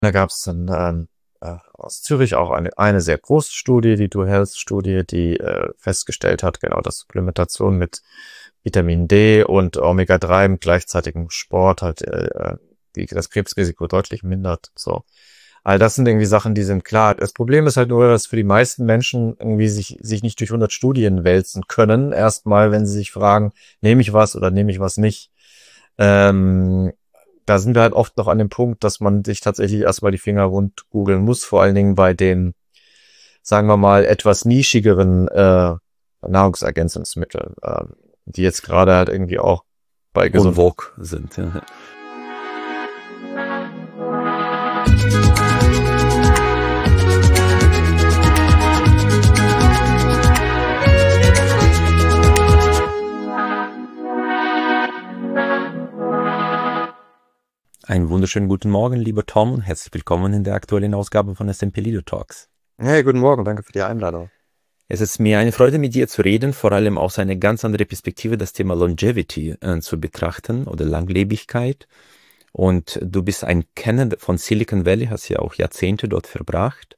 Da gab es dann aus Zürich auch eine sehr große Studie, die Do-Health-Studie, die festgestellt hat, genau, dass Supplementation mit Vitamin D und Omega-3 im gleichzeitigen Sport halt das Krebsrisiko deutlich mindert. So. All das sind irgendwie Sachen, die sind klar. Das Problem ist halt nur, dass für die meisten Menschen irgendwie sich nicht durch 100 Studien wälzen können. Erstmal, wenn sie sich fragen, nehme ich was oder nehme ich was nicht. Ähm, Da sind wir halt oft noch an dem Punkt, dass man sich tatsächlich erstmal die Finger wund googeln muss, vor allen Dingen bei den, sagen wir mal, etwas nischigeren Nahrungsergänzungsmitteln, die jetzt gerade halt irgendwie auch bei En Gesundheit. vogue sind. Ja. Einen wunderschönen guten Morgen, lieber Tom, und herzlich willkommen in der aktuellen Ausgabe von SMP Leader Talks. Hey, guten Morgen, danke für die Einladung. Es ist mir eine Freude, mit dir zu reden, vor allem aus einer ganz anderen Perspektive das Thema Longevity zu betrachten oder Langlebigkeit. Und du bist ein Kenner von Silicon Valley, hast ja auch Jahrzehnte dort verbracht.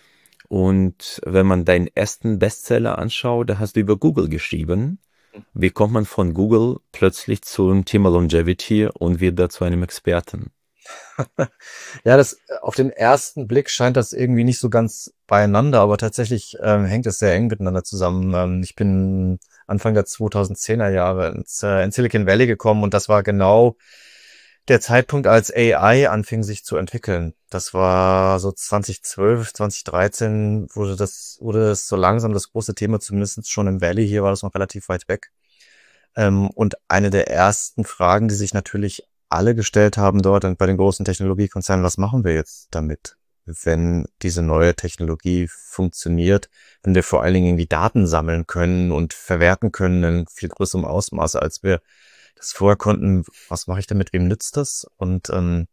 Und wenn man deinen ersten Bestseller anschaut, da hast du über Google geschrieben. Wie kommt man von Google plötzlich zum Thema Longevity und wird da zu einem Experten? Ja, das auf den ersten Blick scheint das irgendwie nicht so ganz beieinander, aber tatsächlich hängt es sehr eng miteinander zusammen. Ich bin Anfang der 2010er Jahre in Silicon Valley gekommen und das war genau der Zeitpunkt, als AI anfing sich zu entwickeln. Das war so 2012, 2013 wurde das so langsam das große Thema, zumindest schon im Valley. Hier war das noch relativ weit weg. Und eine der ersten Fragen, die sich natürlich alle gestellt haben dort und bei den großen Technologiekonzernen, was machen wir jetzt damit, wenn diese neue Technologie funktioniert, wenn wir vor allen Dingen irgendwie Daten sammeln können und verwerten können in viel größerem Ausmaße, als wir das vorher konnten. Was mache ich damit? Wem nützt das? Und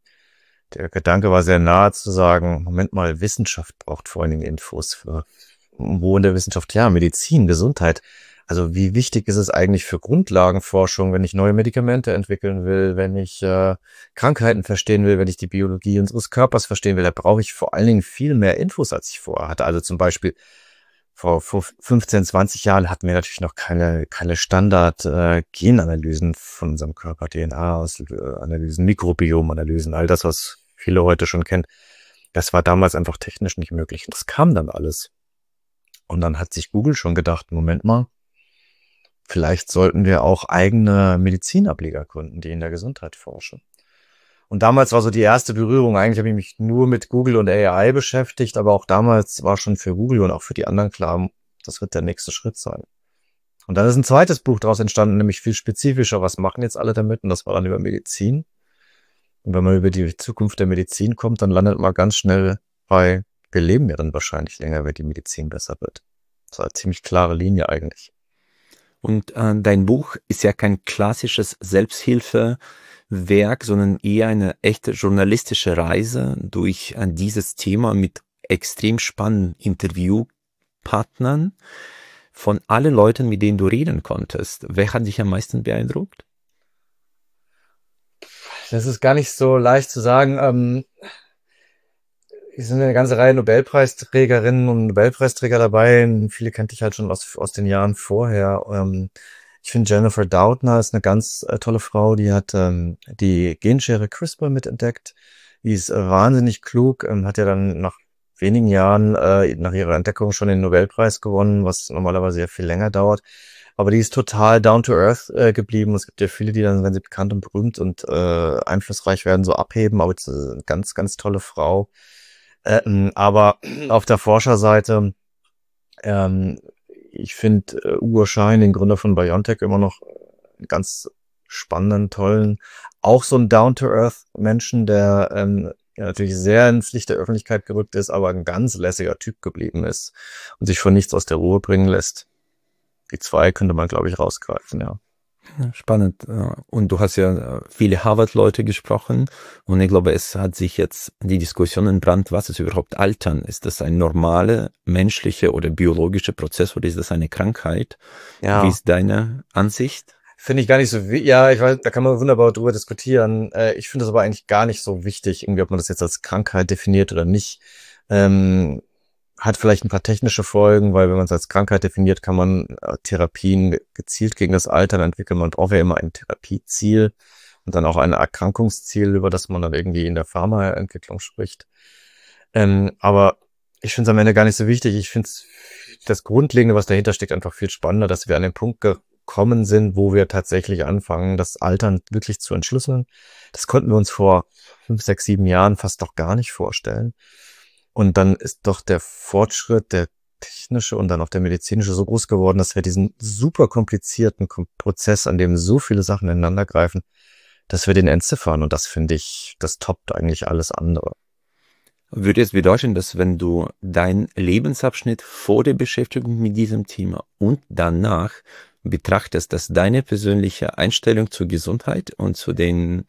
der Gedanke war sehr nahe zu sagen, Moment mal, Wissenschaft braucht vor allen Dingen Infos für wo in der Wissenschaft? Ja, Medizin, Gesundheit. Also wie wichtig ist es eigentlich für Grundlagenforschung, wenn ich neue Medikamente entwickeln will, wenn ich Krankheiten verstehen will, wenn ich die Biologie unseres Körpers verstehen will, da brauche ich vor allen Dingen viel mehr Infos, als ich vorher hatte. Also zum Beispiel vor 15, 20 Jahren hatten wir natürlich noch keine Standard-Genanalysen von unserem Körper, DNA-Analysen, Mikrobiom-Analysen, all das, was viele heute schon kennen. Das war damals einfach technisch nicht möglich. Und das kam dann alles. Und dann hat sich Google schon gedacht, Moment mal, vielleicht sollten wir auch eigene Medizinableger gründen, die in der Gesundheit forschen. Und damals war so die erste Berührung, eigentlich habe ich mich nur mit Google und AI beschäftigt, aber auch damals war schon für Google und auch für die anderen klar, das wird der nächste Schritt sein. Und dann ist ein zweites Buch daraus entstanden, nämlich viel spezifischer, was machen jetzt alle damit? Und das war dann über Medizin. Und wenn man über die Zukunft der Medizin kommt, dann landet man ganz schnell bei, wir leben ja dann wahrscheinlich länger, wenn die Medizin besser wird. Das war eine ziemlich klare Linie eigentlich. Und dein Buch ist ja kein klassisches Selbsthilfewerk, sondern eher eine echte journalistische Reise durch dieses Thema mit extrem spannenden Interviewpartnern von allen Leuten, mit denen du reden konntest. Wer hat dich am meisten beeindruckt? Das ist gar nicht so leicht zu sagen. Es sind eine ganze Reihe Nobelpreisträgerinnen und Nobelpreisträger dabei. Viele kannte ich halt schon aus den Jahren vorher. Ich finde Jennifer Doudna ist eine ganz tolle Frau. Die hat die Genschere CRISPR mitentdeckt. Die ist wahnsinnig klug, hat ja dann nach wenigen Jahren nach ihrer Entdeckung schon den Nobelpreis gewonnen, was normalerweise ja viel länger dauert. Aber die ist total down to earth geblieben. Es gibt ja viele, die dann, wenn sie bekannt und berühmt und einflussreich werden, so abheben. Aber es ist eine ganz, ganz tolle Frau. Aber auf der Forscherseite, ich finde Uğur Şahin, den Gründer von BioNTech, immer noch einen ganz spannenden, tollen, auch so ein Down-to-Earth-Menschen, der ja, natürlich sehr ins Licht der Öffentlichkeit gerückt ist, aber ein ganz lässiger Typ geblieben ist und sich von nichts aus der Ruhe bringen lässt. Die zwei könnte man, glaube ich, rausgreifen, ja. Spannend. Und du hast ja viele Harvard-Leute gesprochen und ich glaube, es hat sich jetzt die Diskussion entbrannt, was ist überhaupt Altern? Ist das ein normaler menschlicher oder biologischer Prozess oder ist das eine Krankheit? Ja. Wie ist deine Ansicht? finde ich gar nicht so, ja, ich weiß, da kann man wunderbar drüber diskutieren. Ich finde es aber eigentlich gar nicht so wichtig, irgendwie, ob man das jetzt als Krankheit definiert oder nicht. Ähm, Hat vielleicht ein paar technische Folgen, weil wenn man es als Krankheit definiert, kann man Therapien gezielt gegen das Altern entwickeln. Man braucht ja immer ein Therapieziel und dann auch ein Erkrankungsziel, über das man dann irgendwie in der Pharmaentwicklung spricht. Aber ich finde es am Ende gar nicht so wichtig. Ich finde das Grundlegende, was dahinter steckt, einfach viel spannender, dass wir an den Punkt gekommen sind, wo wir tatsächlich anfangen, das Altern wirklich zu entschlüsseln. Das konnten wir uns vor 5, 6, 7 Jahren fast doch gar nicht vorstellen. Und dann ist doch der Fortschritt, der technische und dann auch der medizinische so groß geworden, dass wir diesen super komplizierten Prozess, an dem so viele Sachen ineinander greifen, dass wir den entziffern. Und das finde ich, das toppt eigentlich alles andere. Würde es bedeuten, dass wenn du deinen Lebensabschnitt vor der Beschäftigung mit diesem Thema und danach betrachtest, dass deine persönliche Einstellung zur Gesundheit und zu den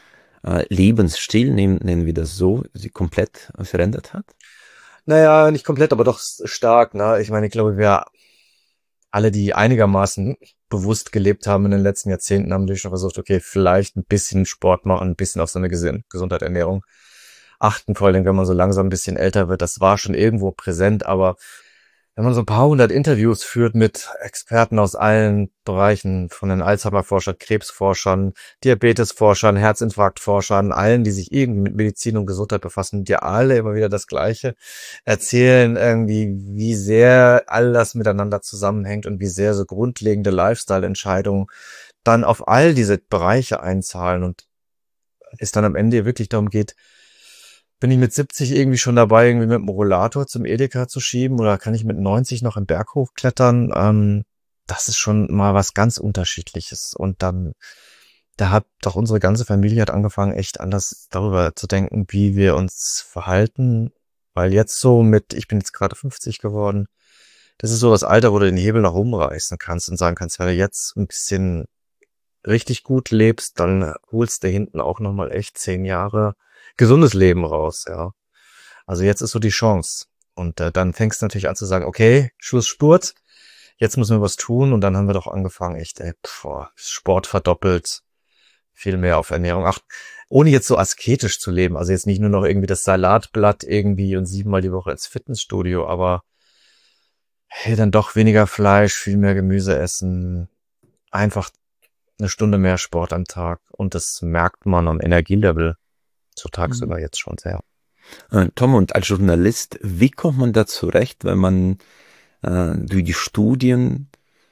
Lebensstil, nennen wir das so, sie komplett verändert hat? Naja, nicht komplett, aber doch stark, ne? Ich meine, ich glaube, wir alle, die einigermaßen bewusst gelebt haben in den letzten Jahrzehnten, haben natürlich schon versucht, okay, vielleicht ein bisschen Sport machen, ein bisschen auf so eine Gesundheit, Ernährung achten, vor allem wenn man so langsam ein bisschen älter wird. Das war schon irgendwo präsent, aber wenn man so ein paar hundert Interviews führt mit Experten aus allen Bereichen, von den Alzheimer-Forschern, Krebsforschern, Diabetesforschern, Herzinfarktforschern, allen, die sich irgendwie mit Medizin und Gesundheit befassen, die alle immer wieder das Gleiche erzählen, irgendwie, wie sehr all das miteinander zusammenhängt und wie sehr so grundlegende Lifestyle-Entscheidungen dann auf all diese Bereiche einzahlen und es dann am Ende wirklich darum geht, bin ich mit 70 irgendwie schon dabei, irgendwie mit dem Rollator zum Edeka zu schieben oder kann ich mit 90 noch im Berg hochklettern? Das ist schon mal was ganz Unterschiedliches. Und dann, da hat doch unsere ganze Familie hat angefangen, echt anders darüber zu denken, wie wir uns verhalten. Weil jetzt so ich bin jetzt gerade 50 geworden, das ist so das Alter, wo du den Hebel nach oben reißen kannst und sagen kannst, wenn du jetzt ein bisschen richtig gut lebst, dann holst du hinten auch nochmal echt 10 Jahre gesundes Leben raus, ja. Also jetzt ist so die Chance. Und dann fängst du natürlich an zu sagen, okay, Schluss Spurt, jetzt müssen wir was tun. Und dann haben wir doch angefangen, echt, Sport verdoppelt, viel mehr auf Ernährung achten. Ohne jetzt so asketisch zu leben. Also jetzt nicht nur noch irgendwie das Salatblatt irgendwie und 7-mal die Woche ins Fitnessstudio, aber hey, dann doch weniger Fleisch, viel mehr Gemüse essen, einfach eine Stunde mehr Sport am Tag. Und das merkt man am Energielevel so tagsüber jetzt schon sehr. Tom, und als Journalist, wie kommt man da zurecht, wenn man durch die Studien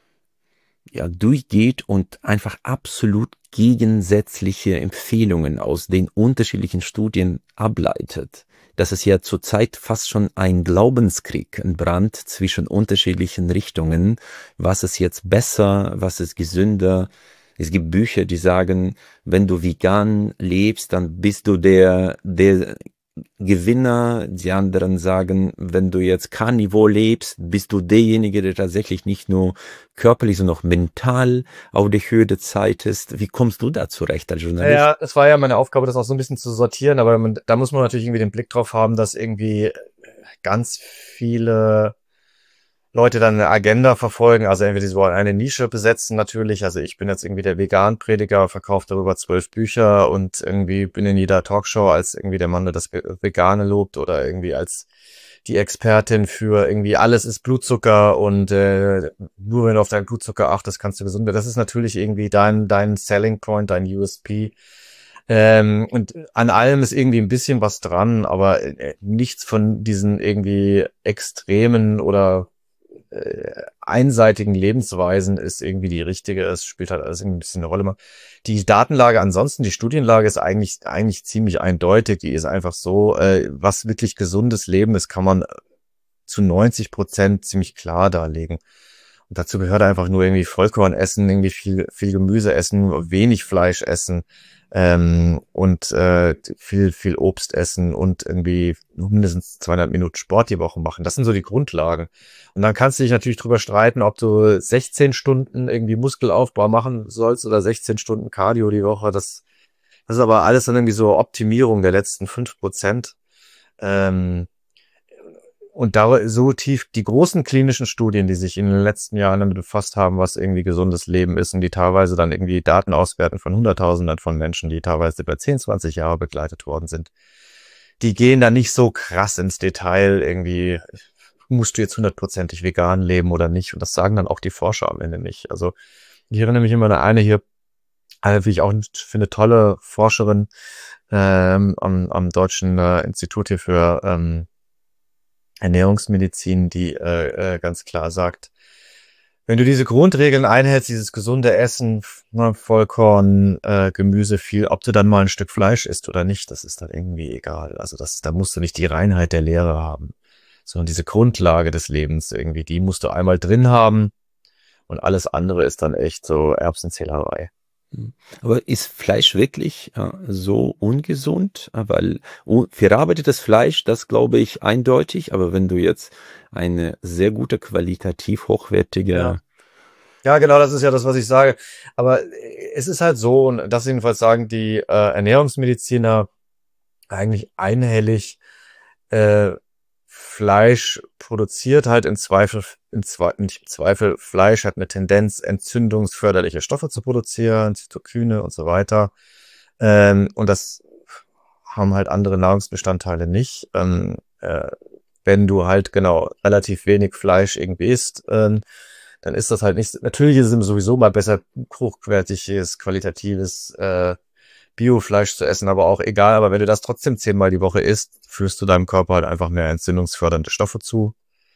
durchgeht und einfach absolut gegensätzliche Empfehlungen aus den unterschiedlichen Studien ableitet? Das ist ja zurzeit fast schon ein Glaubenskrieg, ein Brand zwischen unterschiedlichen Richtungen. Was ist jetzt besser? Was ist gesünder? Es gibt Bücher, die sagen, wenn du vegan lebst, dann bist du der Gewinner. Die anderen sagen, wenn du jetzt Carnivore lebst, bist du derjenige, der tatsächlich nicht nur körperlich, sondern auch mental auf der Höhe der Zeit ist. Wie kommst du da zurecht als Journalist? Ja, es war ja meine Aufgabe, das auch so ein bisschen zu sortieren, aber da muss man natürlich irgendwie den Blick drauf haben, dass irgendwie ganz viele Leute dann eine Agenda verfolgen, also entweder sie wollen eine Nische besetzen natürlich, also ich bin jetzt irgendwie der Vegan-Prediger, verkaufe darüber 12 Bücher und irgendwie bin in jeder Talkshow als irgendwie der Mann, der das Vegane lobt oder irgendwie als die Expertin für irgendwie alles ist Blutzucker und nur wenn du auf deinen Blutzucker achtest, kannst du gesund werden. Das ist natürlich irgendwie dein Selling Point, dein USP. Und an allem ist irgendwie ein bisschen was dran, aber nichts von diesen irgendwie extremen oder einseitigen Lebensweisen ist irgendwie die richtige. Es spielt halt alles irgendwie ein bisschen eine Rolle. Die Datenlage ansonsten, die Studienlage ist eigentlich ziemlich eindeutig. Die ist einfach so, was wirklich gesundes Leben ist, kann man zu 90% ziemlich klar darlegen. Und dazu gehört einfach nur irgendwie Vollkorn essen, irgendwie viel Gemüse essen, wenig Fleisch essen, und viel Obst essen und irgendwie mindestens 200 Minuten Sport die Woche machen. Das sind so die Grundlagen. Und dann kannst du dich natürlich drüber streiten, ob du 16 Stunden irgendwie Muskelaufbau machen sollst oder 16 Stunden Cardio die Woche. Das ist aber alles dann irgendwie so Optimierung der letzten 5%. Und Und da so tief, die großen klinischen Studien, die sich in den letzten Jahren damit befasst haben, was irgendwie gesundes Leben ist und die teilweise dann irgendwie Daten auswerten von Hunderttausenden von Menschen, die teilweise über 10, 20 Jahre begleitet worden sind, die gehen da nicht so krass ins Detail irgendwie, musst du jetzt 100%ig vegan leben oder nicht? Und das sagen dann auch die Forscher am Ende nicht. Also ich erinnere mich immer an eine hier, wie ich auch finde, tolle Forscherin am Deutschen Institut hier für Ernährungsmedizin, die ganz klar sagt, wenn du diese Grundregeln einhältst, dieses gesunde Essen, Vollkorn, Gemüse, viel, ob du dann mal ein Stück Fleisch isst oder nicht, das ist dann irgendwie egal. Also da musst du nicht die Reinheit der Lehre haben, sondern diese Grundlage des Lebens irgendwie, die musst du einmal drin haben und alles andere ist dann echt so Erbsenzählerei. Aber ist Fleisch wirklich so ungesund? Weil verarbeitetes Fleisch, das glaube ich eindeutig, aber wenn du jetzt eine sehr gute, qualitativ hochwertige... Ja, genau, das ist ja das, was ich sage. Aber es ist halt so, und das jedenfalls sagen die Ernährungsmediziner eigentlich einhellig, Fleisch produziert halt nicht im Zweifel, Fleisch hat eine Tendenz, entzündungsförderliche Stoffe zu produzieren, Zytokine und so weiter. Und das haben halt andere Nahrungsbestandteile nicht. Wenn du halt genau relativ wenig Fleisch irgendwie isst, dann ist das halt nicht, natürlich ist es sowieso mal besser, hochwertiges, qualitatives Biofleisch zu essen, aber auch egal, aber wenn du das trotzdem 10-mal die Woche isst, führst du deinem Körper halt einfach mehr entzündungsfördernde Stoffe zu.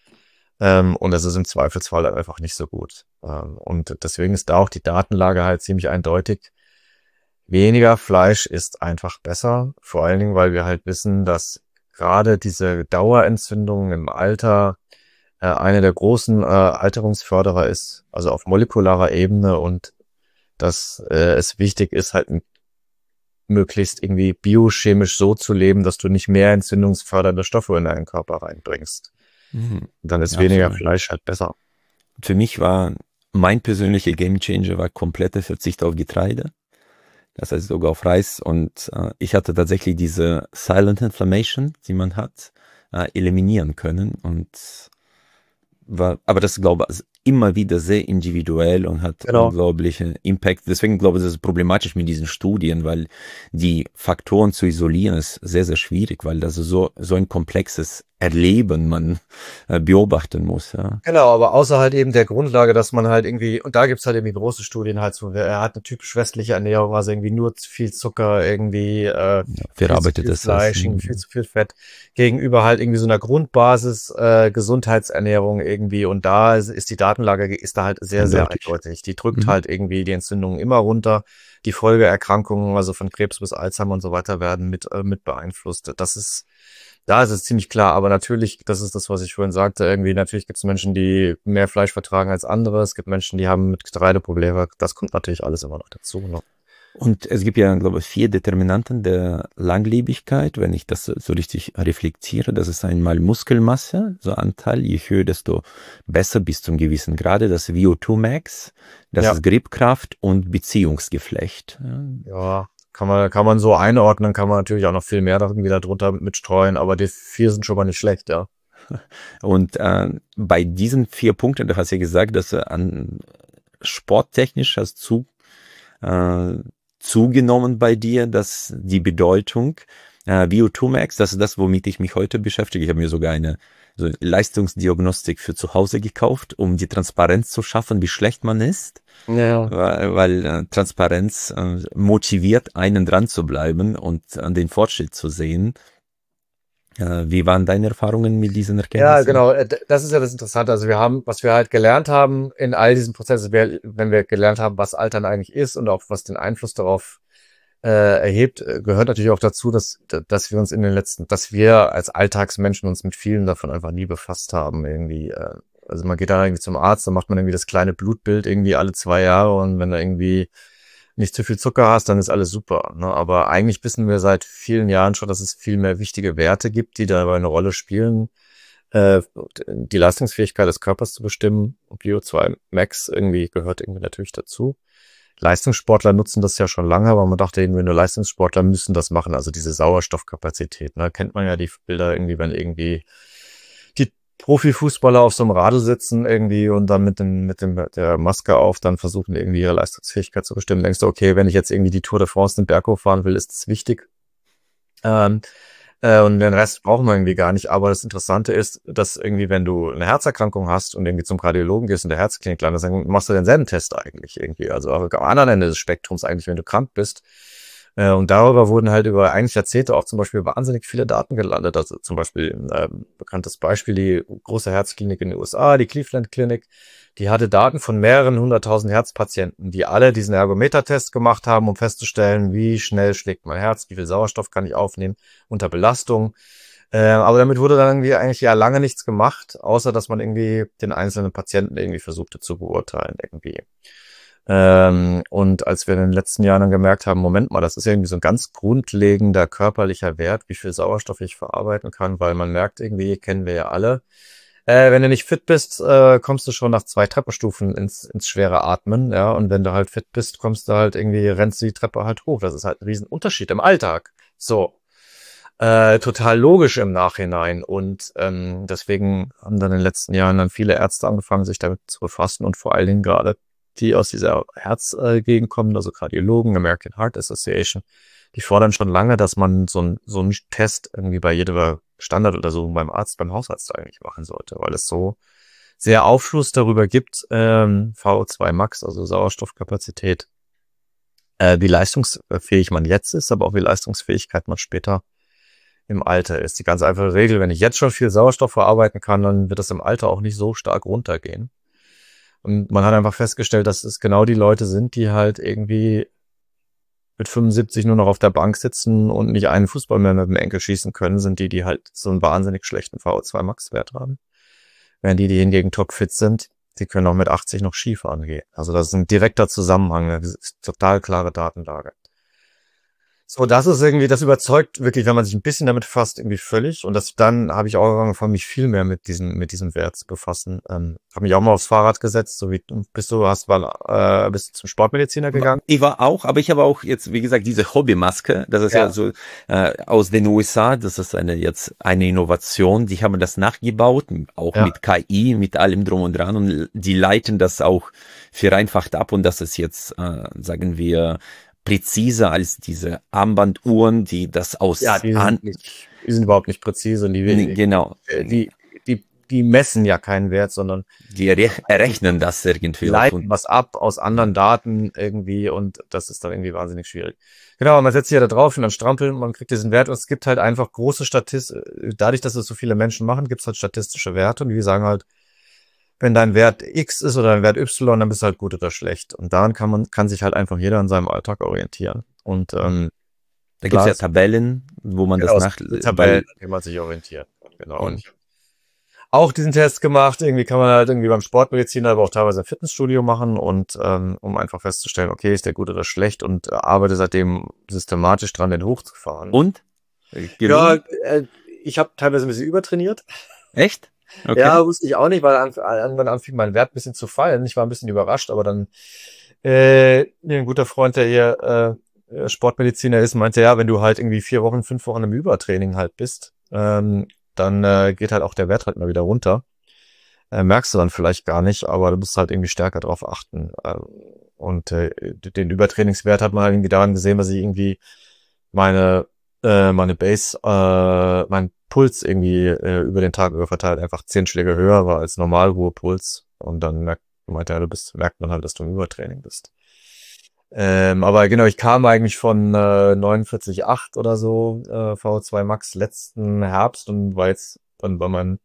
Und das ist im Zweifelsfall halt einfach nicht so gut. Und deswegen ist da auch die Datenlage halt ziemlich eindeutig. Weniger Fleisch ist einfach besser, vor allen Dingen, weil wir halt wissen, dass gerade diese Dauerentzündungen im Alter eine der großen Alterungsförderer ist, also auf molekularer Ebene, und dass es wichtig ist, halt möglichst irgendwie biochemisch so zu leben, dass du nicht mehr entzündungsfördernde Stoffe in deinen Körper reinbringst. Dann ist weniger Fleisch halt besser. Für mich war mein persönlicher Gamechanger war kompletter Verzicht auf Getreide. Das heißt sogar auf Reis. Und ich hatte tatsächlich diese Silent Inflammation, die man hat, eliminieren können. Und aber das, glaube ich, immer wieder sehr individuell und hat unglaublichen Impact. Deswegen glaube ich, das ist problematisch mit diesen Studien, weil die Faktoren zu isolieren ist sehr, sehr schwierig, weil das so ein komplexes Erleben man beobachten muss. Ja. Genau, aber außer halt eben der Grundlage, dass man halt irgendwie, und da gibt's halt irgendwie große Studien halt so, er hat eine typisch westliche Ernährung, also irgendwie nur viel Zucker, irgendwie verarbeitetes Fleisch, viel zu viel Fett, gegenüber halt irgendwie so einer Grundbasis Gesundheitsernährung irgendwie, und da ist die Datenlage ist da halt sehr, sehr eindeutig. Die drückt halt irgendwie die Entzündungen immer runter. Die Folgeerkrankungen, also von Krebs bis Alzheimer und so weiter, werden mit beeinflusst. Da ist es ziemlich klar, aber natürlich, das ist das, was ich vorhin sagte, irgendwie natürlich gibt es Menschen, die mehr Fleisch vertragen als andere. Es gibt Menschen, die haben mit Getreide Probleme. Das kommt natürlich alles immer noch dazu. Ne? Und es gibt ja, glaube ich, 4 Determinanten der Langlebigkeit, wenn ich das so richtig reflektiere. Das ist einmal Muskelmasse, so Anteil, je höher, desto besser bis zum gewissen Grade. Das VO2 Max, das ist Griebkraft und Beziehungsgeflecht. Ja. Kann man so einordnen, kann man natürlich auch noch viel mehr irgendwie da drunter mitstreuen, aber die 4 sind schon mal nicht schlecht, ja. Und bei diesen 4 Punkten, du hast ja gesagt, dass an sporttechnisch hast zugenommen bei dir, dass die Bedeutung VO2 Max, das ist das, womit ich mich heute beschäftige. Ich habe mir sogar eine Leistungsdiagnostik für zu Hause gekauft, um die Transparenz zu schaffen, wie schlecht man ist. Ja. Weil Transparenz motiviert einen dran zu bleiben und an den Fortschritt zu sehen. Wie waren deine Erfahrungen mit diesen Erkenntnissen? Ja, genau. Das ist ja das Interessante. Also was wir halt gelernt haben in all diesen Prozessen, wenn wir gelernt haben, was Altern eigentlich ist und auch was den Einfluss darauf erhebt, gehört natürlich auch dazu, dass wir uns dass wir als Alltagsmenschen uns mit vielen davon einfach nie befasst haben. Irgendwie, also man geht da irgendwie zum Arzt, dann macht man irgendwie das kleine Blutbild irgendwie alle 2 Jahre, und wenn da irgendwie nicht zu viel Zucker hast, dann ist alles super. Ne? Aber eigentlich wissen wir seit vielen Jahren schon, dass es viel mehr wichtige Werte gibt, die dabei eine Rolle spielen, die Leistungsfähigkeit des Körpers zu bestimmen. VO2 Max irgendwie gehört irgendwie natürlich dazu. Leistungssportler nutzen das ja schon lange, aber man dachte irgendwie, nur Leistungssportler müssen das machen, also diese Sauerstoffkapazität. Ne? Kennt man ja die Bilder irgendwie, wenn irgendwie die Profifußballer auf so einem Radl sitzen irgendwie und dann der Maske auf dann versuchen irgendwie ihre Leistungsfähigkeit zu bestimmen. Denkst du, okay, wenn ich jetzt irgendwie die Tour de France den Berg hochfahren will, ist es wichtig. Ähm, und den Rest brauchen wir irgendwie gar nicht. Aber das Interessante ist, dass irgendwie, wenn du eine Herzerkrankung hast und irgendwie zum Kardiologen gehst und der Herzklinik landest, dann machst du denselben Test eigentlich irgendwie. Also auch am anderen Ende des Spektrums eigentlich, wenn du krank bist. Und darüber wurden halt über eigentlich Jahrzehnte auch zum Beispiel wahnsinnig viele Daten gelandet. Also zum Beispiel bekanntes Beispiel, die große Herzklinik in den USA, die Cleveland Clinic, die hatte Daten von mehreren 100.000 Herzpatienten, die alle diesen Ergometer-Test gemacht haben, um festzustellen, wie schnell schlägt mein Herz, wie viel Sauerstoff kann ich aufnehmen unter Belastung. Aber damit wurde dann irgendwie eigentlich ja lange nichts gemacht, außer dass man irgendwie den einzelnen Patienten irgendwie versuchte zu beurteilen irgendwie. Und als wir in den letzten Jahren dann gemerkt haben, Moment mal, das ist irgendwie so ein ganz grundlegender körperlicher Wert, wie viel Sauerstoff ich verarbeiten kann, weil man merkt irgendwie, kennen wir ja alle, wenn du nicht fit bist, kommst du schon nach 2 Treppenstufen ins schwere Atmen, ja, und wenn du halt fit bist, kommst du halt irgendwie, rennst du die Treppe halt hoch. Das ist halt ein Riesenunterschied im Alltag. So. Total logisch im Nachhinein und deswegen haben dann in den letzten Jahren dann viele Ärzte angefangen, sich damit zu befassen und vor allen Dingen gerade die aus dieser Herzgegend kommen, also Kardiologen, American Heart Association, die fordern schon lange, dass man so einen Test irgendwie bei jeder Standarduntersuchung beim Arzt, beim Hausarzt eigentlich machen sollte, weil es so sehr Aufschluss darüber gibt, VO2 Max, also Sauerstoffkapazität, wie leistungsfähig man jetzt ist, aber auch wie Leistungsfähigkeit man später im Alter ist. Die ganz einfache Regel, wenn ich jetzt schon viel Sauerstoff verarbeiten kann, dann wird das im Alter auch nicht so stark runtergehen. Und man hat einfach festgestellt, dass es genau die Leute sind, die halt irgendwie mit 75 nur noch auf der Bank sitzen und nicht einen Fußball mehr mit dem Enkel schießen können, sind die halt so einen wahnsinnig schlechten VO2 Max-Wert haben. Während die hingegen topfit sind, die können auch mit 80 noch Skifahren gehen. Also das ist ein direkter Zusammenhang, das ist total klare Datenlage. So, das ist irgendwie, das überzeugt wirklich, wenn man sich ein bisschen damit befasst, irgendwie völlig. Und dann habe ich auch angefangen, mich viel mehr mit diesem Wert zu befassen. Habe mich auch mal aufs Fahrrad gesetzt, so wie bist du zum Sportmediziner gegangen? Ich war auch, aber ich habe auch jetzt, wie gesagt, diese Hobbymaske, das ist ja so aus den USA, das ist jetzt eine Innovation, die haben das nachgebaut, auch mit KI, mit allem drum und dran und die leiten das auch vereinfacht ab und das ist jetzt, sagen wir, präziser als diese Armbanduhren, die das aus... Ja, die sind überhaupt nicht präzise. Und genau. Die messen ja keinen Wert, sondern die errechnen das irgendwie. Die leiten was ab aus anderen Daten irgendwie und das ist dann irgendwie wahnsinnig schwierig. Genau, man setzt sich ja da drauf und dann strampeln, man kriegt diesen Wert und es gibt halt einfach große dadurch, dass es so viele Menschen machen, gibt es halt statistische Werte und die sagen halt, wenn dein Wert X ist oder dein Wert Y, dann bist du halt gut oder schlecht. Und daran kann sich halt einfach jeder in seinem Alltag orientieren. Und da gibt es ja Tabellen, wo man das Tabellen, an denen man sich orientiert. Genau. Und auch diesen Test gemacht. Irgendwie kann man halt irgendwie beim Sportmediziner, aber auch teilweise im Fitnessstudio machen und um einfach festzustellen, okay, ist der gut oder schlecht und arbeite seitdem systematisch dran, den hochzufahren. Und? Ja, ich habe teilweise ein bisschen übertrainiert. Echt? Okay. Ja, wusste ich auch nicht, weil irgendwann anfing mein Wert ein bisschen zu fallen. Ich war ein bisschen überrascht, aber dann ein guter Freund, der hier Sportmediziner ist, meinte, ja, wenn du halt irgendwie 4 Wochen, 5 Wochen im Übertraining halt bist, dann geht halt auch der Wert halt mal wieder runter. Merkst du dann vielleicht gar nicht, aber du musst halt irgendwie stärker drauf achten. Und den Übertrainingswert hat man halt irgendwie daran gesehen, dass ich irgendwie meine Base, mein Puls irgendwie über den Tag über verteilt einfach 10 Schläge höher war als Normalruhepuls. Und dann merkt man halt, dass du im Übertraining bist. Aber genau, ich kam eigentlich von 49,8 oder so VO2 Max letzten Herbst und war jetzt dann bei meinem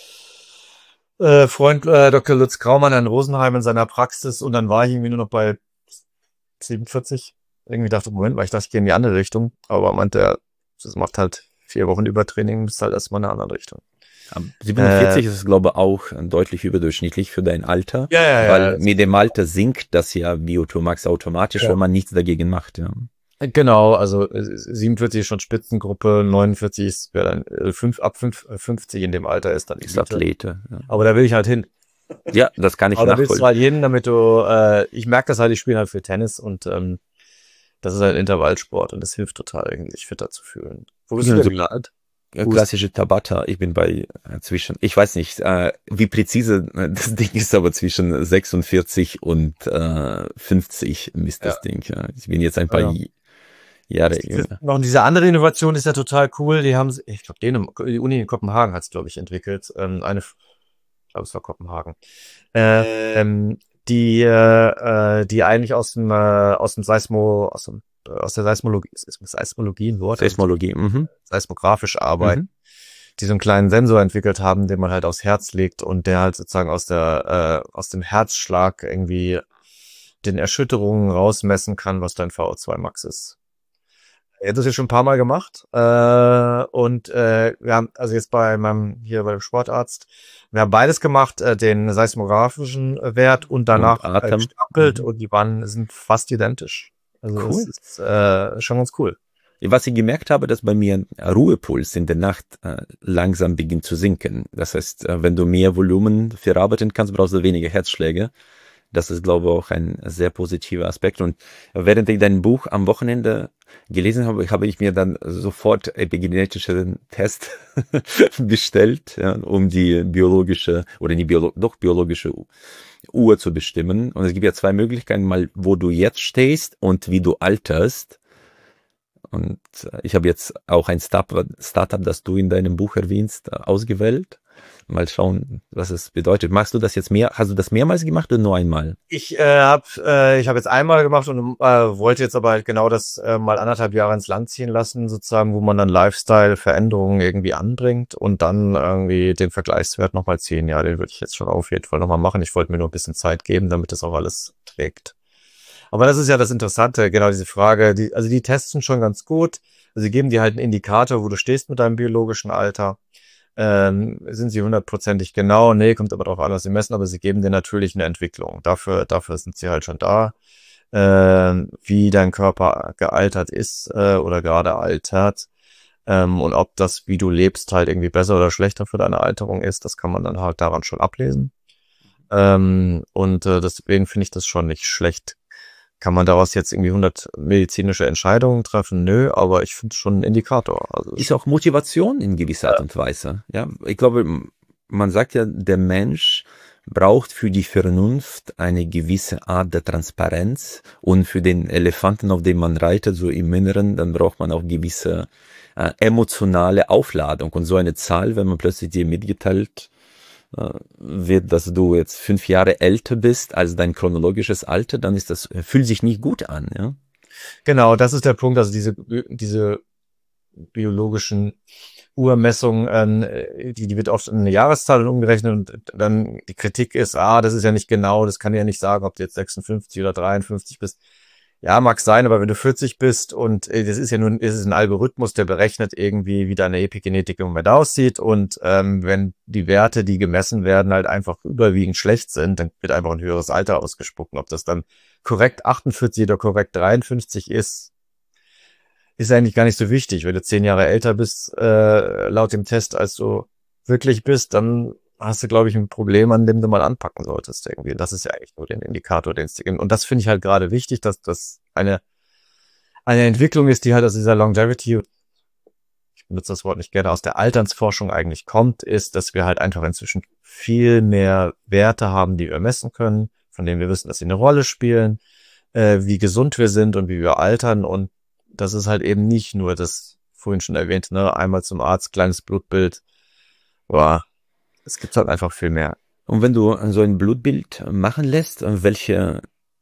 Freund Dr. Lutz Graumann in Rosenheim in seiner Praxis und dann war ich irgendwie nur noch bei 47. Irgendwie dachte, Moment, weil ich dachte, ich gehe in die andere Richtung. Aber meinte er, das macht halt 4 Wochen Übertraining, bist halt erstmal in eine andere Richtung. 47 ist, glaube ich, auch deutlich überdurchschnittlich für dein Alter. Weil mit dem Alter sinkt das ja VO2 Max automatisch, wenn man nichts dagegen macht. Ja. Genau, also 47 ist schon Spitzengruppe, 49 wäre dann ab 50 in dem Alter ist dann ist Athlete. Ja. Aber da will ich halt hin. Ja, das kann ich nachvollziehen. Aber da willst du halt hin, damit ich merke das halt, ich spiele halt für Tennis und das ist halt Intervallsport und das hilft total, sich fitter zu fühlen. Wo bist du denn gelandet? Klassische Tabata, ich bin bei ich weiß nicht, wie präzise das Ding ist, aber zwischen 46 und 50 ist das Ding. Ja. Ich bin jetzt ein paar Jahre jünger. Noch diese andere Innovation ist ja total cool. Die haben, ich glaube, die Uni in Kopenhagen hat es, glaube ich, entwickelt. Ich glaube, es war Kopenhagen. Die eigentlich aus der Seismologie, ist Seismologie ein Wort? Seismologie, seismografische Arbeit, die so einen kleinen Sensor entwickelt haben, den man halt aufs Herz legt und der halt sozusagen aus dem Herzschlag irgendwie den Erschütterungen rausmessen kann, was dein VO2 Max ist. Ich habe das jetzt schon ein paar Mal gemacht. Wir haben, also jetzt bei dem Sportarzt, wir haben beides gemacht, den seismografischen Wert und danach gestapelt und sind fast identisch. Also cool. Das ist schon ganz cool. Was ich gemerkt habe, dass bei mir ein Ruhepuls in der Nacht langsam beginnt zu sinken. Das heißt, wenn du mehr Volumen verarbeiten kannst, brauchst du weniger Herzschläge. Das ist, glaube ich, auch ein sehr positiver Aspekt. Und während ich dein Buch am Wochenende gelesen habe, habe ich mir dann sofort epigenetischen Test bestellt, ja, um die biologische Uhr zu bestimmen. Und es gibt ja zwei Möglichkeiten, mal wo du jetzt stehst und wie du alterst. Und ich habe jetzt auch ein Startup, das du in deinem Buch erwähnst, ausgewählt. Mal schauen, was es bedeutet. Machst du das jetzt hast du das mehrmals gemacht oder nur einmal? Ich habe jetzt einmal gemacht und wollte jetzt aber halt genau das mal 1,5 Jahre ins Land ziehen lassen, sozusagen, wo man dann Lifestyle-Veränderungen irgendwie anbringt und dann irgendwie den Vergleichswert nochmal 10 Jahre, den würde ich jetzt schon auf jeden Fall nochmal machen. Ich wollte mir nur ein bisschen Zeit geben, damit das auch alles trägt. Aber das ist ja das Interessante, genau diese Frage. Die testen schon ganz gut. Also sie geben dir halt einen Indikator, wo du stehst mit deinem biologischen Alter. Sind sie 100%ig genau? Nee, kommt aber drauf an, was sie messen, aber sie geben dir natürlich eine Entwicklung. Dafür sind sie halt schon da, wie dein Körper gealtert ist oder gerade altert. Und ob das, wie du lebst, halt irgendwie besser oder schlechter für deine Alterung ist, das kann man dann halt daran schon ablesen. Deswegen finde ich das schon nicht schlecht. Kann man daraus jetzt irgendwie 100 medizinische Entscheidungen treffen? Nö, aber ich finde es schon ein Indikator. Also ist auch Motivation in gewisser Art und Weise. Ja, ich glaube, man sagt ja, der Mensch braucht für die Vernunft eine gewisse Art der Transparenz und für den Elefanten, auf dem man reitet, so im Inneren, dann braucht man auch gewisse emotionale Aufladung und so eine Zahl, wenn man plötzlich dir mitgeteilt wird, dass du jetzt 5 Jahre älter bist als dein chronologisches Alter, dann fühlt sich nicht gut an, ja. Genau, das ist der Punkt, also diese biologischen Uhrmessungen, die wird oft in eine Jahreszahl umgerechnet und dann die Kritik ist, das ist ja nicht genau, das kann ja nicht sagen, ob du jetzt 56 oder 53 bist. Ja, mag sein, aber wenn du 40 bist und das ist ein Algorithmus, der berechnet irgendwie, wie deine Epigenetik im Moment aussieht und wenn die Werte, die gemessen werden, halt einfach überwiegend schlecht sind, dann wird einfach ein höheres Alter ausgespuckt. Ob das dann korrekt 48 oder korrekt 53 ist eigentlich gar nicht so wichtig. Wenn du 10 Jahre älter bist, laut dem Test, als du wirklich bist, dann hast du, glaube ich, ein Problem, an dem du mal anpacken solltest irgendwie. Und das ist ja eigentlich nur den Indikator, den es dir gibt. Und das finde ich halt gerade wichtig, dass das eine Entwicklung ist, die halt aus dieser Longevity, ich benutze das Wort nicht gerne, aus der Alternsforschung eigentlich kommt, ist, dass wir halt einfach inzwischen viel mehr Werte haben, die wir messen können, von denen wir wissen, dass sie eine Rolle spielen, wie gesund wir sind und wie wir altern. Und das ist halt eben nicht nur das vorhin schon erwähnte, ne, einmal zum Arzt, kleines Blutbild. Boah. Es gibt halt einfach viel mehr. Und wenn du so ein Blutbild machen lässt, welche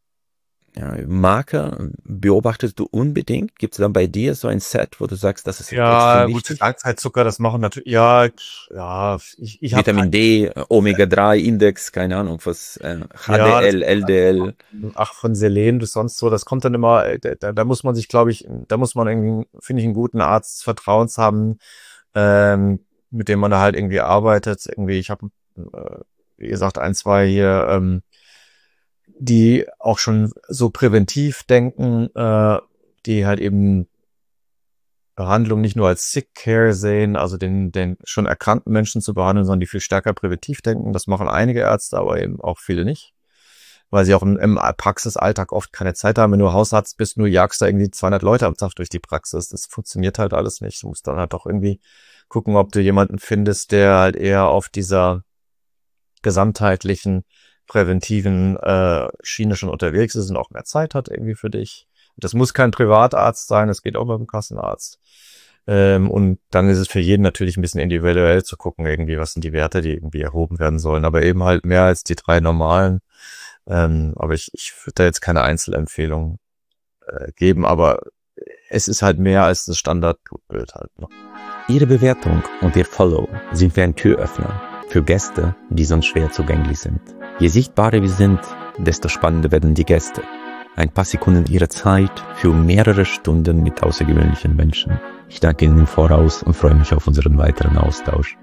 Marker beobachtest du unbedingt? Gibt es dann bei dir so ein Set, wo du sagst, das ist extrem wichtig? Ja, Langzeitzucker, das machen natürlich, ich habe Vitamin D, Omega-3-Index, keine Ahnung, was, HDL, LDL. Von Selen bis sonst so, das kommt dann immer, da muss man sich, glaube ich, irgendwie, finde ich, einen guten Arzt des Vertrauens haben, mit dem man da halt irgendwie arbeitet. Irgendwie, ich habe, wie gesagt, 1, 2 hier, die auch schon so präventiv denken, die halt eben Behandlung nicht nur als Sick Care sehen, also den schon erkrankten Menschen zu behandeln, sondern die viel stärker präventiv denken. Das machen einige Ärzte, aber eben auch viele nicht. Weil sie auch im Praxisalltag oft keine Zeit haben. Wenn du Hausarzt bist, nur jagst da irgendwie 200 Leute am Tag durch die Praxis. Das funktioniert halt alles nicht. Du musst dann halt doch irgendwie gucken, ob du jemanden findest, der halt eher auf dieser gesamtheitlichen, präventiven Schiene schon unterwegs ist und auch mehr Zeit hat irgendwie für dich. Das muss kein Privatarzt sein, das geht auch mit dem Kassenarzt. Und dann ist es für jeden natürlich ein bisschen individuell zu gucken, irgendwie, was sind die Werte, die irgendwie erhoben werden sollen, aber eben halt mehr als die 3 normalen. Aber ich würde da jetzt keine Einzelempfehlung geben, aber es ist halt mehr als das Standardbild halt. Ne? Ihre Bewertung und Ihr Follow sind wie ein Türöffner für Gäste, die sonst schwer zugänglich sind. Je sichtbarer wir sind, desto spannender werden die Gäste. Ein paar Sekunden Ihrer Zeit für mehrere Stunden mit außergewöhnlichen Menschen. Ich danke Ihnen im Voraus und freue mich auf unseren weiteren Austausch.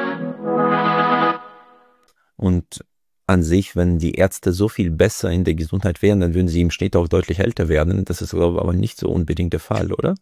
Und an sich, wenn die Ärzte so viel besser in der Gesundheit wären, dann würden sie im Schnitt auch deutlich älter werden. Das ist aber nicht so unbedingt der Fall, oder?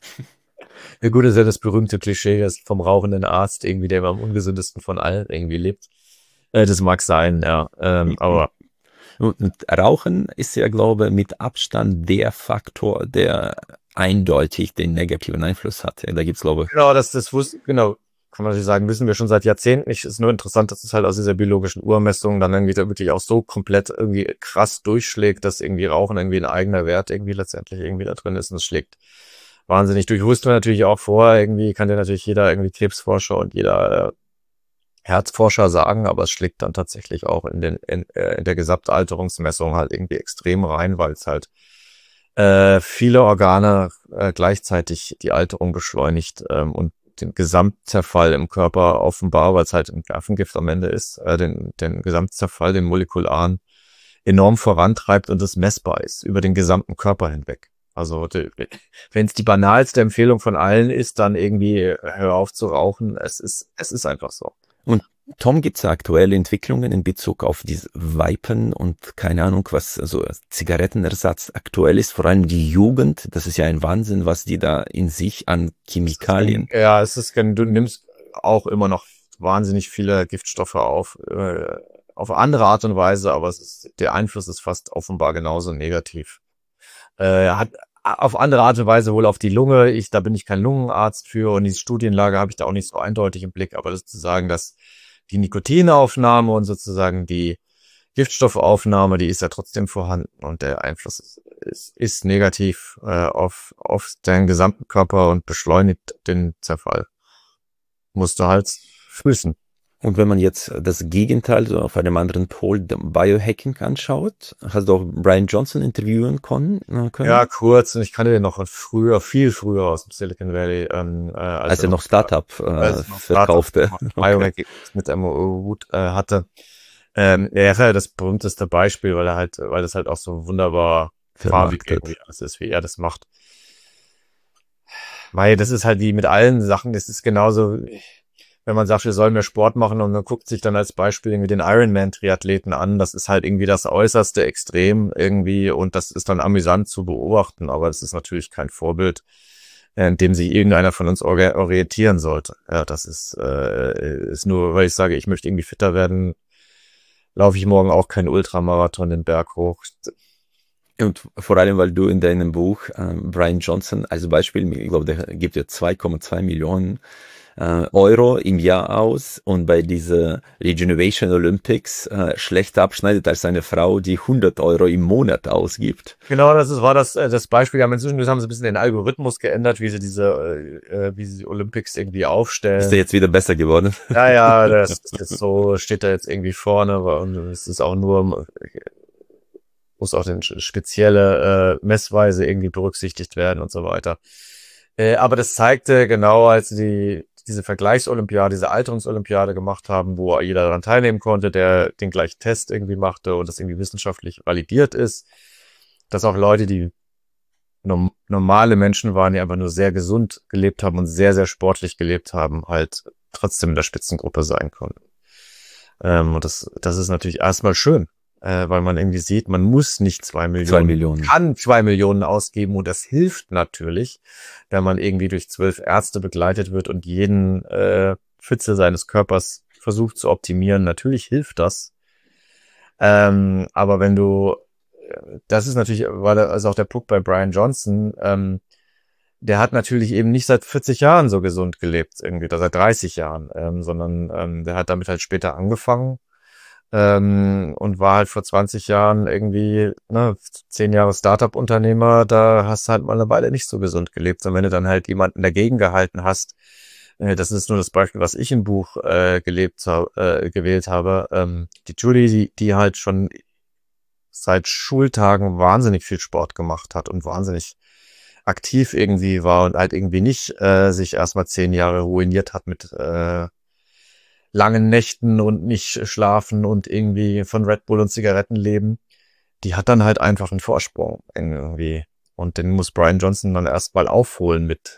Ja gut, das ist ja das berühmte Klischee, das vom rauchenden Arzt irgendwie, der am ungesündesten von allen irgendwie lebt. Das mag sein, ja. Aber und Rauchen ist ja, glaube ich, mit Abstand der Faktor, der eindeutig den negativen Einfluss hat. Ja, da gibt's, glaube ich. Genau, genau, kann man natürlich sagen, wissen wir schon seit Jahrzehnten nicht. Ist nur interessant, dass es halt aus dieser biologischen Urmessung dann irgendwie da wirklich auch so komplett irgendwie krass durchschlägt, dass irgendwie Rauchen irgendwie ein eigener Wert irgendwie letztendlich irgendwie da drin ist und es schlägt wahnsinnig durch. Wussten wir natürlich auch vorher, irgendwie kann dir natürlich jeder irgendwie Krebsforscher und jeder Herzforscher sagen, aber es schlägt dann tatsächlich auch in der Gesamtalterungsmessung halt irgendwie extrem rein, weil es halt viele Organe gleichzeitig die Alterung beschleunigt und den Gesamtzerfall im Körper offenbar, weil es halt ein Nervengift am Ende ist, den Gesamtzerfall, den molekularen, enorm vorantreibt und es messbar ist über den gesamten Körper hinweg. Also wenn es die banalste Empfehlung von allen ist, dann irgendwie hör auf zu rauchen. Es ist einfach so. Und Tom, gibt es aktuelle Entwicklungen in Bezug auf diese Vapen und keine Ahnung, was also Zigarettenersatz aktuell ist, vor allem die Jugend, das ist ja ein Wahnsinn, was die da in sich an Chemikalien. Ja, du nimmst auch immer noch wahnsinnig viele Giftstoffe auf andere Art und Weise, aber der Einfluss ist fast offenbar genauso negativ. Hat auf andere Art und Weise wohl auf die Lunge. Da bin ich kein Lungenarzt für und die Studienlage habe ich da auch nicht so eindeutig im Blick, aber das zu sagen, dass die Nikotinaufnahme und sozusagen die Giftstoffaufnahme, die ist ja trotzdem vorhanden und der Einfluss ist negativ auf deinen gesamten Körper und beschleunigt den Zerfall. Musst du halt wissen. Und wenn man jetzt das Gegenteil so auf einem anderen Pol Biohacking anschaut, hast du auch Brian Johnson interviewen können? Ja, kurz. Und ich kannte den noch viel früher aus dem Silicon Valley. Als er noch Startup verkaufte. Biohacking mit Emma Wood hatte. Er ist halt das berühmteste Beispiel, weil das halt auch so wunderbar farbig irgendwie alles ist, wie er das macht. Weil das ist halt wie mit allen Sachen, das ist genauso, wenn man sagt, wir sollen mehr Sport machen und man guckt sich dann als Beispiel irgendwie den Ironman-Triathleten an, das ist halt irgendwie das äußerste Extrem irgendwie und das ist dann amüsant zu beobachten, aber das ist natürlich kein Vorbild, in dem sich irgendeiner von uns orientieren sollte. Ja, das ist nur, weil ich sage, ich möchte irgendwie fitter werden, laufe ich morgen auch keinen Ultramarathon den Berg hoch. Und vor allem, weil du in deinem Buch Brian Johnson als Beispiel, ich glaube, der gibt ja 2,2 Millionen Euro im Jahr aus und bei dieser Regeneration Olympics schlechter abschneidet als eine Frau, die 100 Euro im Monat ausgibt. Genau, war das Beispiel. Ja, inzwischen haben sie ein bisschen den Algorithmus geändert, wie sie die Olympics irgendwie aufstellen. Ist der jetzt wieder besser geworden? Ja, das ist so, steht da jetzt irgendwie vorne und es ist auch nur, muss auch eine spezielle Messweise irgendwie berücksichtigt werden und so weiter. Aber das zeigte genau, als sie diese Vergleichsolympiade, diese Alterungsolympiade gemacht haben, wo jeder daran teilnehmen konnte, der den gleichen Test irgendwie machte und das irgendwie wissenschaftlich validiert ist, dass auch Leute, die normale Menschen waren, die einfach nur sehr gesund gelebt haben und sehr, sehr sportlich gelebt haben, halt trotzdem in der Spitzengruppe sein konnten. Und das ist natürlich erstmal schön, weil man irgendwie sieht, man muss nicht 2 Millionen, kann 2 Millionen ausgeben und das hilft natürlich, wenn man irgendwie durch 12 Ärzte begleitet wird und jeden Pfütze seines Körpers versucht zu optimieren. Natürlich hilft das. Aber das ist natürlich, war also auch der Punkt bei Brian Johnson, der hat natürlich eben nicht seit 40 Jahren so gesund gelebt, irgendwie, oder seit 30 Jahren, sondern der hat damit halt später angefangen und war halt vor 20 Jahren irgendwie, ne, 10 Jahre Startup-Unternehmer, da hast du halt mal eine Weile nicht so gesund gelebt. Und wenn du dann halt jemanden dagegen gehalten hast, das ist nur das Beispiel, was ich im Buch gewählt habe, die Julie, die halt schon seit Schultagen wahnsinnig viel Sport gemacht hat und wahnsinnig aktiv irgendwie war und halt irgendwie nicht sich erstmal 10 Jahre ruiniert hat mit langen Nächten und nicht schlafen und irgendwie von Red Bull und Zigaretten leben, die hat dann halt einfach einen Vorsprung irgendwie. Und den muss Brian Johnson dann erstmal aufholen mit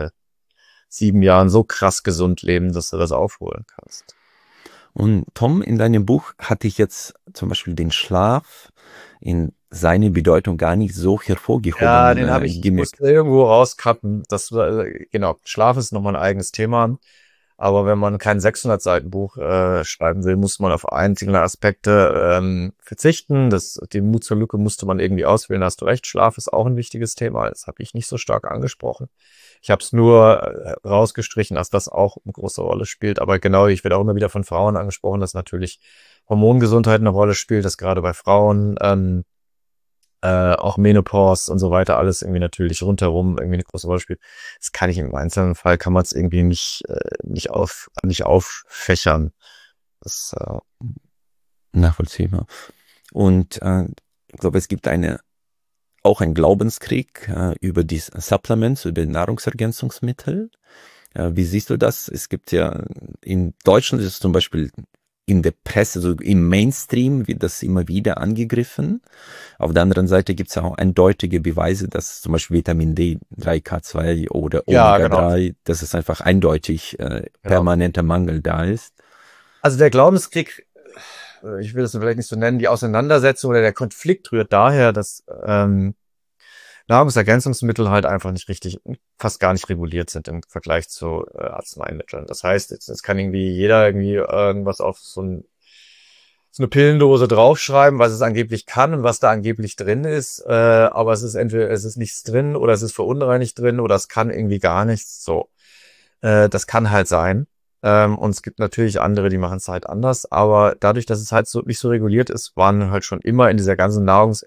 7 Jahren so krass gesund leben, dass du das aufholen kannst. Und Tom, in deinem Buch hatte ich jetzt zum Beispiel den Schlaf in seine Bedeutung gar nicht so hervorgehoben. Ja, den habe ich musste irgendwo rauscutten. Genau, Schlaf ist nochmal ein eigenes Thema. Aber wenn man kein 600-Seiten-Buch schreiben will, muss man auf einzelne Aspekte verzichten. Den Mut zur Lücke musste man irgendwie auswählen. Da hast du recht, Schlaf ist auch ein wichtiges Thema. Das habe ich nicht so stark angesprochen. Ich habe es nur rausgestrichen, dass das auch eine große Rolle spielt. Aber genau, ich werde auch immer wieder von Frauen angesprochen, dass natürlich Hormongesundheit eine Rolle spielt, dass gerade bei Frauen auch Menopause und so weiter, alles irgendwie natürlich rundherum irgendwie eine große Rolle spielt. Das kann ich im einzelnen Fall, kann man es irgendwie nicht auffächern. Das nachvollziehbar. Und ich glaube, es gibt auch einen Glaubenskrieg über die Supplements, über Nahrungsergänzungsmittel. Wie siehst du das? Es gibt ja in Deutschland ist es zum Beispiel in der Presse, so im Mainstream wird das immer wieder angegriffen. Auf der anderen Seite gibt es auch eindeutige Beweise, dass zum Beispiel Vitamin D, 3K2 oder Omega-3, genau, dass es einfach eindeutig permanenter Mangel da ist. Also der Glaubenskrieg, ich will das vielleicht nicht so nennen, die Auseinandersetzung oder der Konflikt rührt daher, dass Nahrungsergänzungsmittel halt einfach nicht richtig, fast gar nicht reguliert sind im Vergleich zu Arzneimitteln. Das heißt, jetzt kann irgendwie jeder irgendwie irgendwas auf so eine Pillendose draufschreiben, was es angeblich kann und was da angeblich drin ist. Aber es ist entweder, es ist nichts drin oder es ist verunreinigt drin oder es kann irgendwie gar nichts. So, das kann halt sein. Und es gibt natürlich andere, die machen es halt anders, aber dadurch, dass es halt so nicht so reguliert ist, waren halt schon immer in dieser ganzen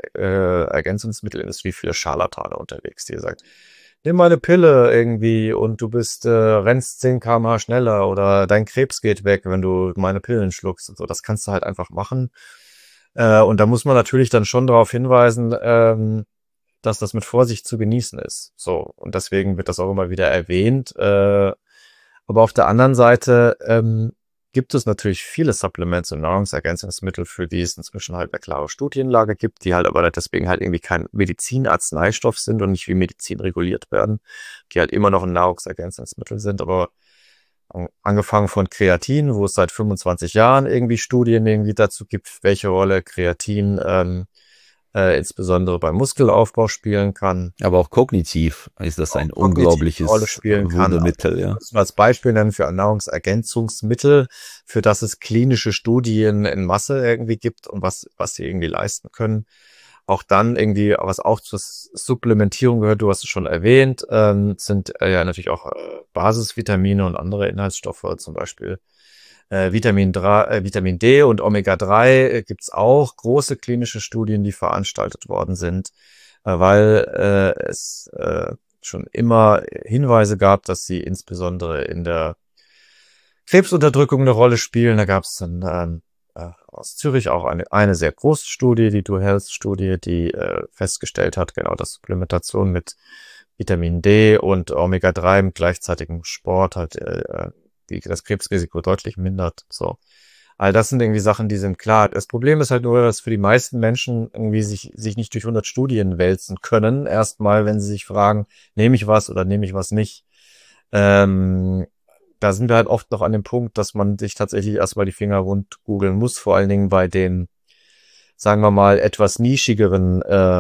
Nahrungsergänzungsmittelindustrie viele Scharlatane unterwegs, die sagen, nimm mal eine Pille irgendwie und du rennst 10 km/h schneller oder dein Krebs geht weg, wenn du meine Pillen schluckst und so. Das kannst du halt einfach machen. Und da muss man natürlich dann schon darauf hinweisen, dass das mit Vorsicht zu genießen ist. So. Und deswegen wird das auch immer wieder erwähnt, aber auf der anderen Seite gibt es natürlich viele Supplements und Nahrungsergänzungsmittel, für die es inzwischen halt eine klare Studienlage gibt, die halt aber deswegen halt irgendwie kein Medizinarzneistoff sind und nicht wie Medizin reguliert werden, die halt immer noch ein Nahrungsergänzungsmittel sind, aber angefangen von Kreatin, wo es seit 25 Jahren irgendwie Studien irgendwie dazu gibt, welche Rolle Kreatin insbesondere beim Muskelaufbau spielen kann. Aber auch kognitiv ist das ein unglaubliches Wundermittel. Ja. Das als Beispiel nennen für ein Nahrungsergänzungsmittel, für das es klinische Studien in Masse irgendwie gibt und was sie irgendwie leisten können. Auch dann irgendwie, was auch zur Supplementierung gehört, du hast es schon erwähnt, sind ja natürlich auch Basisvitamine und andere Inhaltsstoffe, zum Beispiel Vitamin D und Omega-3 gibt's auch große klinische Studien, die veranstaltet worden sind, weil es schon immer Hinweise gab, dass sie insbesondere in der Krebsunterdrückung eine Rolle spielen. Da gab's dann aus Zürich auch eine sehr große Studie, die Do-Health-Studie, die festgestellt hat, genau, dass Supplementation mit Vitamin D und Omega-3 im gleichzeitigen Sport halt das Krebsrisiko deutlich mindert. So. All das sind irgendwie Sachen, die sind klar. Das Problem ist halt nur, dass für die meisten Menschen irgendwie sich nicht durch 100 Studien wälzen können. Erstmal, wenn sie sich fragen, nehme ich was oder nehme ich was nicht. Da sind wir halt oft noch an dem Punkt, dass man sich tatsächlich erstmal die Finger wund googeln muss, vor allen Dingen bei den, sagen wir mal, etwas nischigeren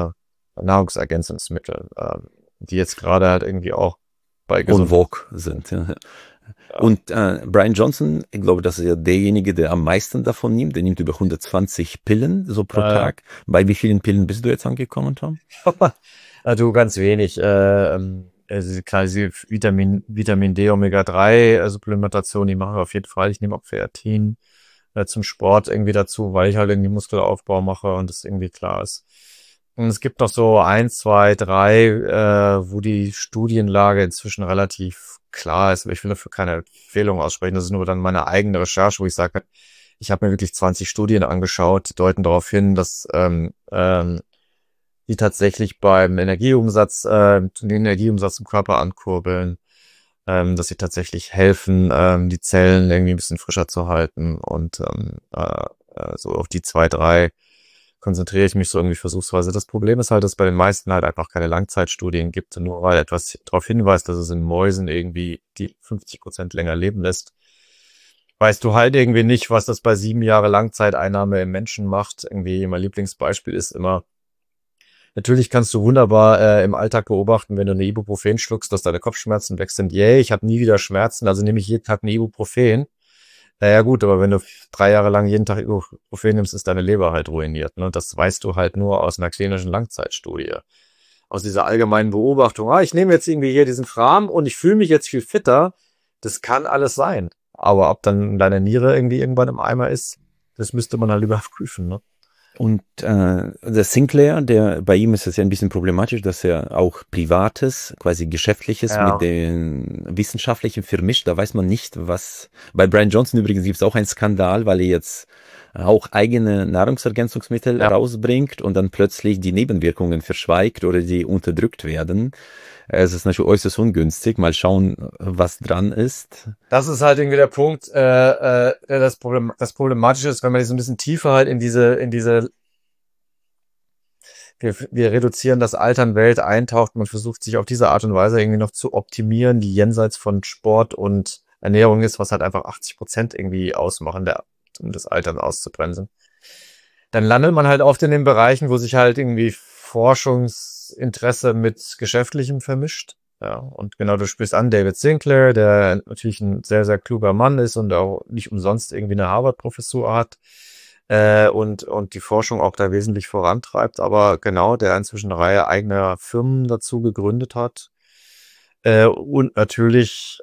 Nahrungsergänzungsmitteln, die jetzt gerade halt irgendwie auch bei en vogue sind. Ja. Und Brian Johnson, ich glaube, das ist ja derjenige, der am meisten davon nimmt. Der nimmt über 120 Pillen so pro Tag. Bei wie vielen Pillen bist du jetzt angekommen, Tom? Du, ganz wenig. diese Vitamin D, Omega-3 Supplementation, die machen wir auf jeden Fall. Ich nehme auch Kreatin zum Sport irgendwie dazu, weil ich halt irgendwie Muskelaufbau mache und das irgendwie klar ist. Und es gibt noch so eins, zwei, drei, wo die Studienlage inzwischen relativ klar ist, aber ich will dafür keine Empfehlung aussprechen. Das ist nur dann meine eigene Recherche, wo ich sage, ich habe mir wirklich 20 Studien angeschaut, die deuten darauf hin, dass die tatsächlich den Energieumsatz im Körper ankurbeln, dass sie tatsächlich helfen, die Zellen irgendwie ein bisschen frischer zu halten und so auf die zwei, drei konzentriere ich mich so irgendwie versuchsweise. Das Problem ist halt, dass bei den meisten halt einfach keine Langzeitstudien gibt, nur weil etwas darauf hinweist, dass es in Mäusen irgendwie die 50% länger leben lässt. Weißt du halt irgendwie nicht, was das bei 7 Jahre Langzeiteinnahme im Menschen macht. Irgendwie mein Lieblingsbeispiel ist immer, natürlich kannst du wunderbar im Alltag beobachten, wenn du eine Ibuprofen schluckst, dass deine Kopfschmerzen weg sind. Yay, ich habe nie wieder Schmerzen, also nehme ich jeden Tag eine Ibuprofen. Naja gut, aber wenn du 3 Jahre lang jeden Tag Ibuprofen nimmst, ist deine Leber halt ruiniert. Ne? Das weißt du halt nur aus einer klinischen Langzeitstudie. Aus dieser allgemeinen Beobachtung, ich nehme jetzt irgendwie hier diesen Kram und ich fühle mich jetzt viel fitter. Das kann alles sein. Aber ob dann deine Niere irgendwie irgendwann im Eimer ist, das müsste man halt überprüfen. Ne? Und der Sinclair, bei ihm ist es ja ein bisschen problematisch, dass er auch Privates, quasi Geschäftliches mit Ja. den Wissenschaftlichen vermischt. Da weiß man nicht, was. Bei Brian Johnson übrigens gibt es auch einen Skandal, weil er jetzt auch eigene Nahrungsergänzungsmittel Ja. rausbringt und dann plötzlich die Nebenwirkungen verschweigt oder die unterdrückt werden. Es ist natürlich äußerst ungünstig. Mal schauen, was dran ist. Das ist halt irgendwie der Punkt, das Problematische ist, wenn man so ein bisschen tiefer halt wir reduzieren das Altern Welt eintaucht, man versucht sich auf diese Art und Weise irgendwie noch zu optimieren, die jenseits von Sport und Ernährung ist, was halt einfach 80% irgendwie ausmachen, um das Altern auszubremsen. Dann landet man halt oft in den Bereichen, wo sich halt irgendwie Forschungsinteresse mit Geschäftlichem vermischt. Ja, und genau, du sprichst an David Sinclair, der natürlich ein sehr, sehr kluger Mann ist und auch nicht umsonst irgendwie eine Harvard-Professur hat, und die Forschung auch da wesentlich vorantreibt, aber genau, der inzwischen eine Reihe eigener Firmen dazu gegründet hat, und natürlich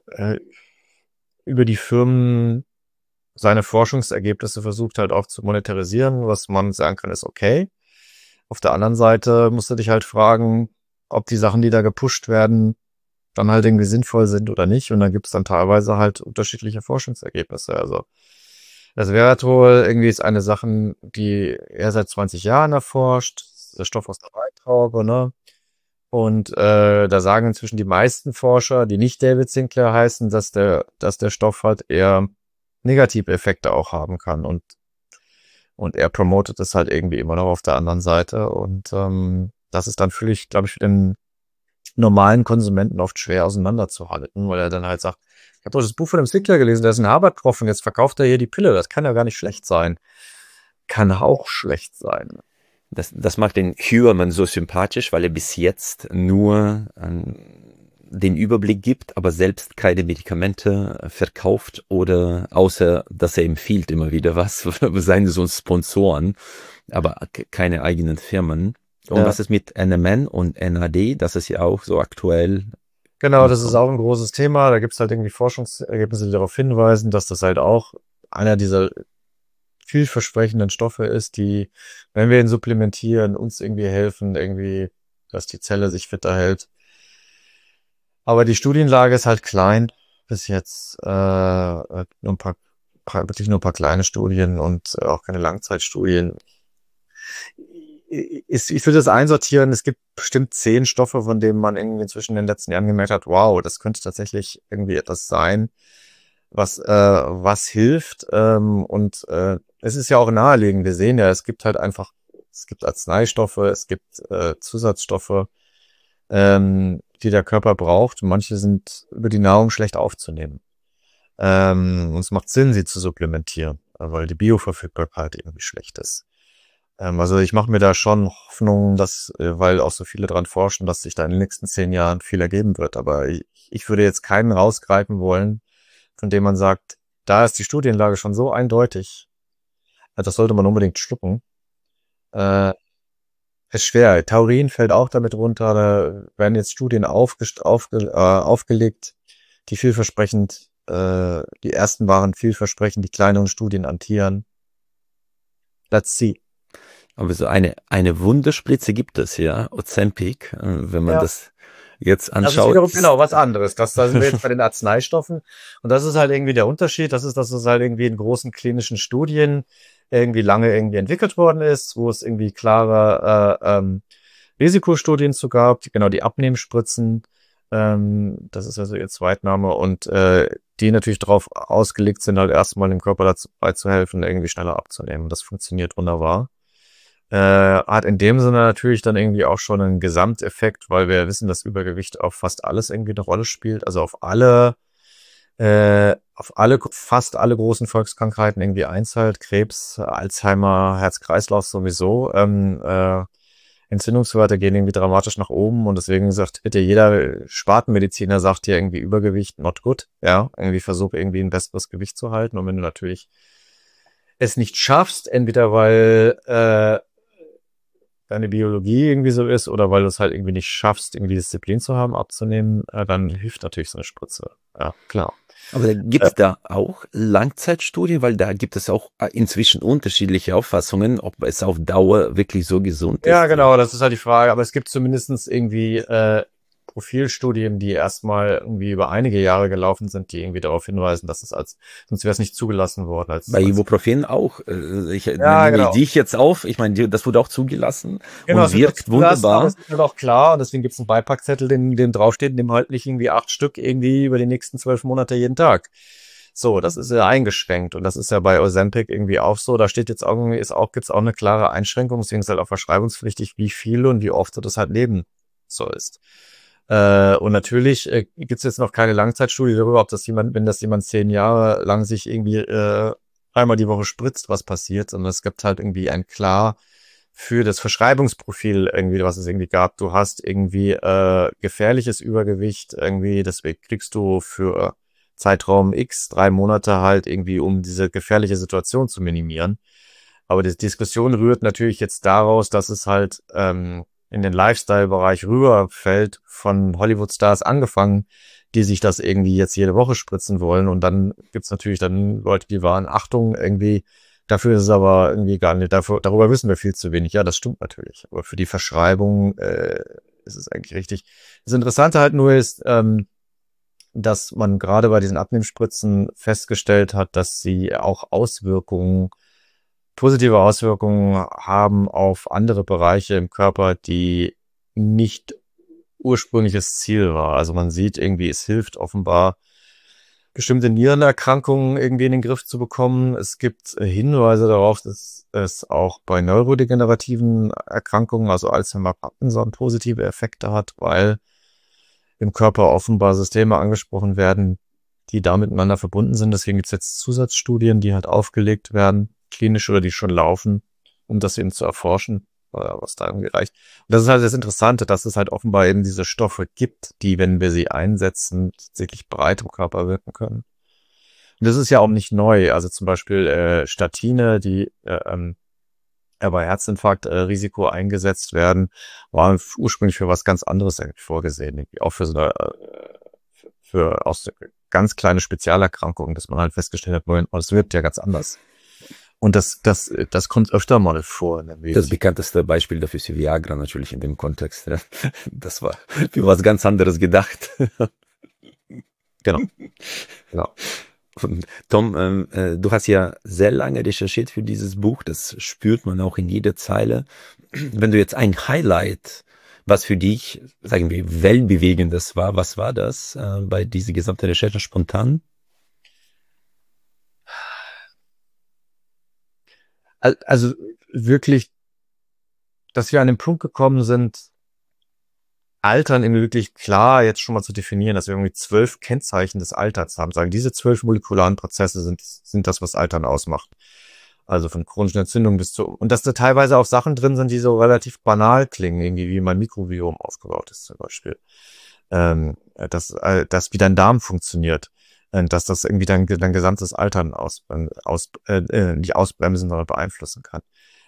über die Firmen seine Forschungsergebnisse versucht halt auch zu monetarisieren, was man sagen kann, ist okay. Auf der anderen Seite musst du dich halt fragen, ob die Sachen, die da gepusht werden, dann halt irgendwie sinnvoll sind oder nicht. Und dann gibt es dann teilweise halt unterschiedliche Forschungsergebnisse. Also das Resveratrol irgendwie ist eine Sache, die er seit 20 Jahren erforscht. Der Stoff aus der Weintraube, ne? Und da sagen inzwischen die meisten Forscher, die nicht David Sinclair heißen, dass der Stoff halt eher negative Effekte auch haben kann. Und er promotet es halt irgendwie immer noch auf der anderen Seite. Und das ist dann völlig, glaube ich, für den normalen Konsumenten oft schwer auseinanderzuhalten, weil er dann halt sagt, ich habe doch das Buch von dem Sinclair gelesen, der ist ein Harvard-Prof und jetzt verkauft er hier die Pille. Das kann ja gar nicht schlecht sein. Kann auch schlecht sein. Das macht den Huerman so sympathisch, weil er bis jetzt nur den Überblick gibt, aber selbst keine Medikamente verkauft oder außer, dass er empfiehlt immer wieder was, seien so Sponsoren, aber keine eigenen Firmen. Und Ja. was ist mit NMN und NAD? Das ist ja auch so aktuell. Genau, das ist auch ein großes Thema. Da gibt's halt irgendwie Forschungsergebnisse, die darauf hinweisen, dass das halt auch einer dieser vielversprechenden Stoffe ist, die, wenn wir ihn supplementieren, uns irgendwie helfen, irgendwie, dass die Zelle sich fitter hält. Aber die Studienlage ist halt klein. Bis jetzt wirklich nur ein paar kleine Studien und auch keine Langzeitstudien. Ich würde das einsortieren, es gibt bestimmt 10 Stoffe, von denen man irgendwie inzwischen in den letzten Jahren gemerkt hat, wow, das könnte tatsächlich irgendwie etwas sein, was hilft. Es ist ja auch naheliegend. Wir sehen ja, es gibt Arzneistoffe, es gibt Zusatzstoffe, die der Körper braucht. Manche sind über die Nahrung schlecht aufzunehmen. Und es macht Sinn, sie zu supplementieren, weil die Bioverfügbarkeit irgendwie schlecht ist. Also ich mache mir da schon Hoffnung, weil auch so viele dran forschen, dass sich da in den nächsten 10 Jahren viel ergeben wird. Aber ich würde jetzt keinen rausgreifen wollen, von dem man sagt, da ist die Studienlage schon so eindeutig, das sollte man unbedingt schlucken. Äh, ist schwer. Taurin fällt auch damit runter. Da werden jetzt Studien aufgelegt, die vielversprechend, die ersten waren vielversprechend, die kleineren Studien an Tieren. Let's see. Aber so eine Wunderspritze gibt es, ja, Ozempic, wenn man Ja. das jetzt Das ist anschaut. wiederum genau was anderes. Da sind wir jetzt bei den Arzneistoffen. Und das ist halt irgendwie der Unterschied. Das ist, dass es halt irgendwie in großen klinischen Studien irgendwie lange irgendwie entwickelt worden ist, wo es irgendwie klare Risikostudien zu gab, genau die Abnehmspritzen. Das ist also ihr Zweitname. Und die natürlich darauf ausgelegt sind, halt erstmal dem Körper dazu beizuhelfen, irgendwie schneller abzunehmen. Das funktioniert wunderbar. Hat in dem Sinne natürlich dann irgendwie auch schon einen Gesamteffekt, weil wir wissen, dass Übergewicht auf fast alles irgendwie eine Rolle spielt. Also fast alle großen Volkskrankheiten irgendwie einzahlt. Krebs, Alzheimer, Herz-Kreislauf sowieso. Entzündungswerte gehen irgendwie dramatisch nach oben und deswegen sagt bitte jeder Spartenmediziner sagt dir irgendwie Übergewicht not good. Ja, irgendwie versuche irgendwie ein besseres Gewicht zu halten und wenn du natürlich es nicht schaffst, entweder weil deine Biologie irgendwie so ist oder weil du es halt irgendwie nicht schaffst, irgendwie Disziplin zu haben, abzunehmen, dann hilft natürlich so eine Spritze. Ja, klar. Aber gibt es da auch Langzeitstudien? Weil da gibt es auch inzwischen unterschiedliche Auffassungen, ob es auf Dauer wirklich so gesund ist. Ja, genau, das ist halt die Frage. Aber es gibt zumindestens irgendwie Profilstudien, die erstmal irgendwie über einige Jahre gelaufen sind, die irgendwie darauf hinweisen, dass es sonst wäre es nicht zugelassen worden. Bei Ibuprofen auch. Ich Ja, nehme genau. dich jetzt auf. Ich meine, das wurde auch zugelassen Genau, und wirkt wunderbar. Aber es ist halt auch klar und deswegen gibt es einen Beipackzettel, dem draufsteht, in dem halt nicht irgendwie 8 Stück irgendwie über die nächsten 12 Monate jeden Tag. So, das ist ja eingeschränkt und das ist ja bei Ozempic irgendwie auch so. Da steht jetzt irgendwie, gibt's auch eine klare Einschränkung, deswegen ist halt auch verschreibungspflichtig, wie viel und wie oft du das halt nehmen sollst. Und natürlich gibt's jetzt noch keine Langzeitstudie darüber, ob das jemand, wenn das jemand 10 Jahre lang sich irgendwie einmal die Woche spritzt, was passiert. Sondern es gibt halt irgendwie ein klar für das Verschreibungsprofil irgendwie, was es irgendwie gab. Du hast irgendwie gefährliches Übergewicht irgendwie, deswegen kriegst du für Zeitraum X 3 Monate halt irgendwie, um diese gefährliche Situation zu minimieren. Aber die Diskussion rührt natürlich jetzt daraus, dass es halt in den Lifestyle-Bereich rüberfällt, von Hollywood-Stars angefangen, die sich das irgendwie jetzt jede Woche spritzen wollen. Und dann gibt's natürlich dann Leute, die waren, Achtung, irgendwie, dafür ist es aber irgendwie gar nicht, darüber wissen wir viel zu wenig. Ja, das stimmt natürlich. Aber für die Verschreibung ist es eigentlich richtig. Das Interessante halt nur ist, dass man gerade bei diesen Abnehmspritzen festgestellt hat, dass sie auch positive Auswirkungen haben auf andere Bereiche im Körper, die nicht ursprüngliches Ziel war. Also man sieht irgendwie, es hilft offenbar, bestimmte Nierenerkrankungen irgendwie in den Griff zu bekommen. Es gibt Hinweise darauf, dass es auch bei neurodegenerativen Erkrankungen, also Alzheimer, Parkinson, positive Effekte hat, weil im Körper offenbar Systeme angesprochen werden, die da miteinander verbunden sind. Deswegen gibt es jetzt Zusatzstudien, die halt aufgelegt werden, klinisch oder die schon laufen, um das eben zu erforschen, was da irgendwie reicht. Und das ist halt das Interessante, dass es halt offenbar eben diese Stoffe gibt, die, wenn wir sie einsetzen, tatsächlich breit im Körper wirken können. Und das ist ja auch nicht neu. Also zum Beispiel Statine, die bei Herzinfarkt-Risiko eingesetzt werden, waren ursprünglich für was ganz anderes eigentlich vorgesehen. Irgendwie auch für so eine für aus ganz kleine Spezialerkrankungen, dass man halt festgestellt hat, oh, das wirkt ja ganz anders. Und das kommt öfter mal vor. Das bekannteste Beispiel dafür ist Viagra natürlich in dem Kontext. Ja. Das war für was ganz anderes gedacht. Genau. Genau. Und Tom, du hast ja sehr lange recherchiert für dieses Buch. Das spürt man auch in jeder Zeile. Wenn du jetzt ein Highlight, was für dich, sagen wir, weltbewegendes war, was war das bei dieser gesamten Recherche spontan? Also wirklich, dass wir an den Punkt gekommen sind, Altern irgendwie wirklich klar jetzt schon mal zu definieren, dass wir irgendwie 12 Kennzeichen des Alterns haben. Sagen, diese 12 molekularen Prozesse sind das, was Altern ausmacht. Also von chronischen Entzündungen bis zu, und dass da teilweise auch Sachen drin sind, die so relativ banal klingen, irgendwie wie mein Mikrobiom aufgebaut ist zum Beispiel. Dass wie dein Darm funktioniert. Dass das irgendwie dein gesamtes Altern nicht ausbremsen, sondern beeinflussen kann.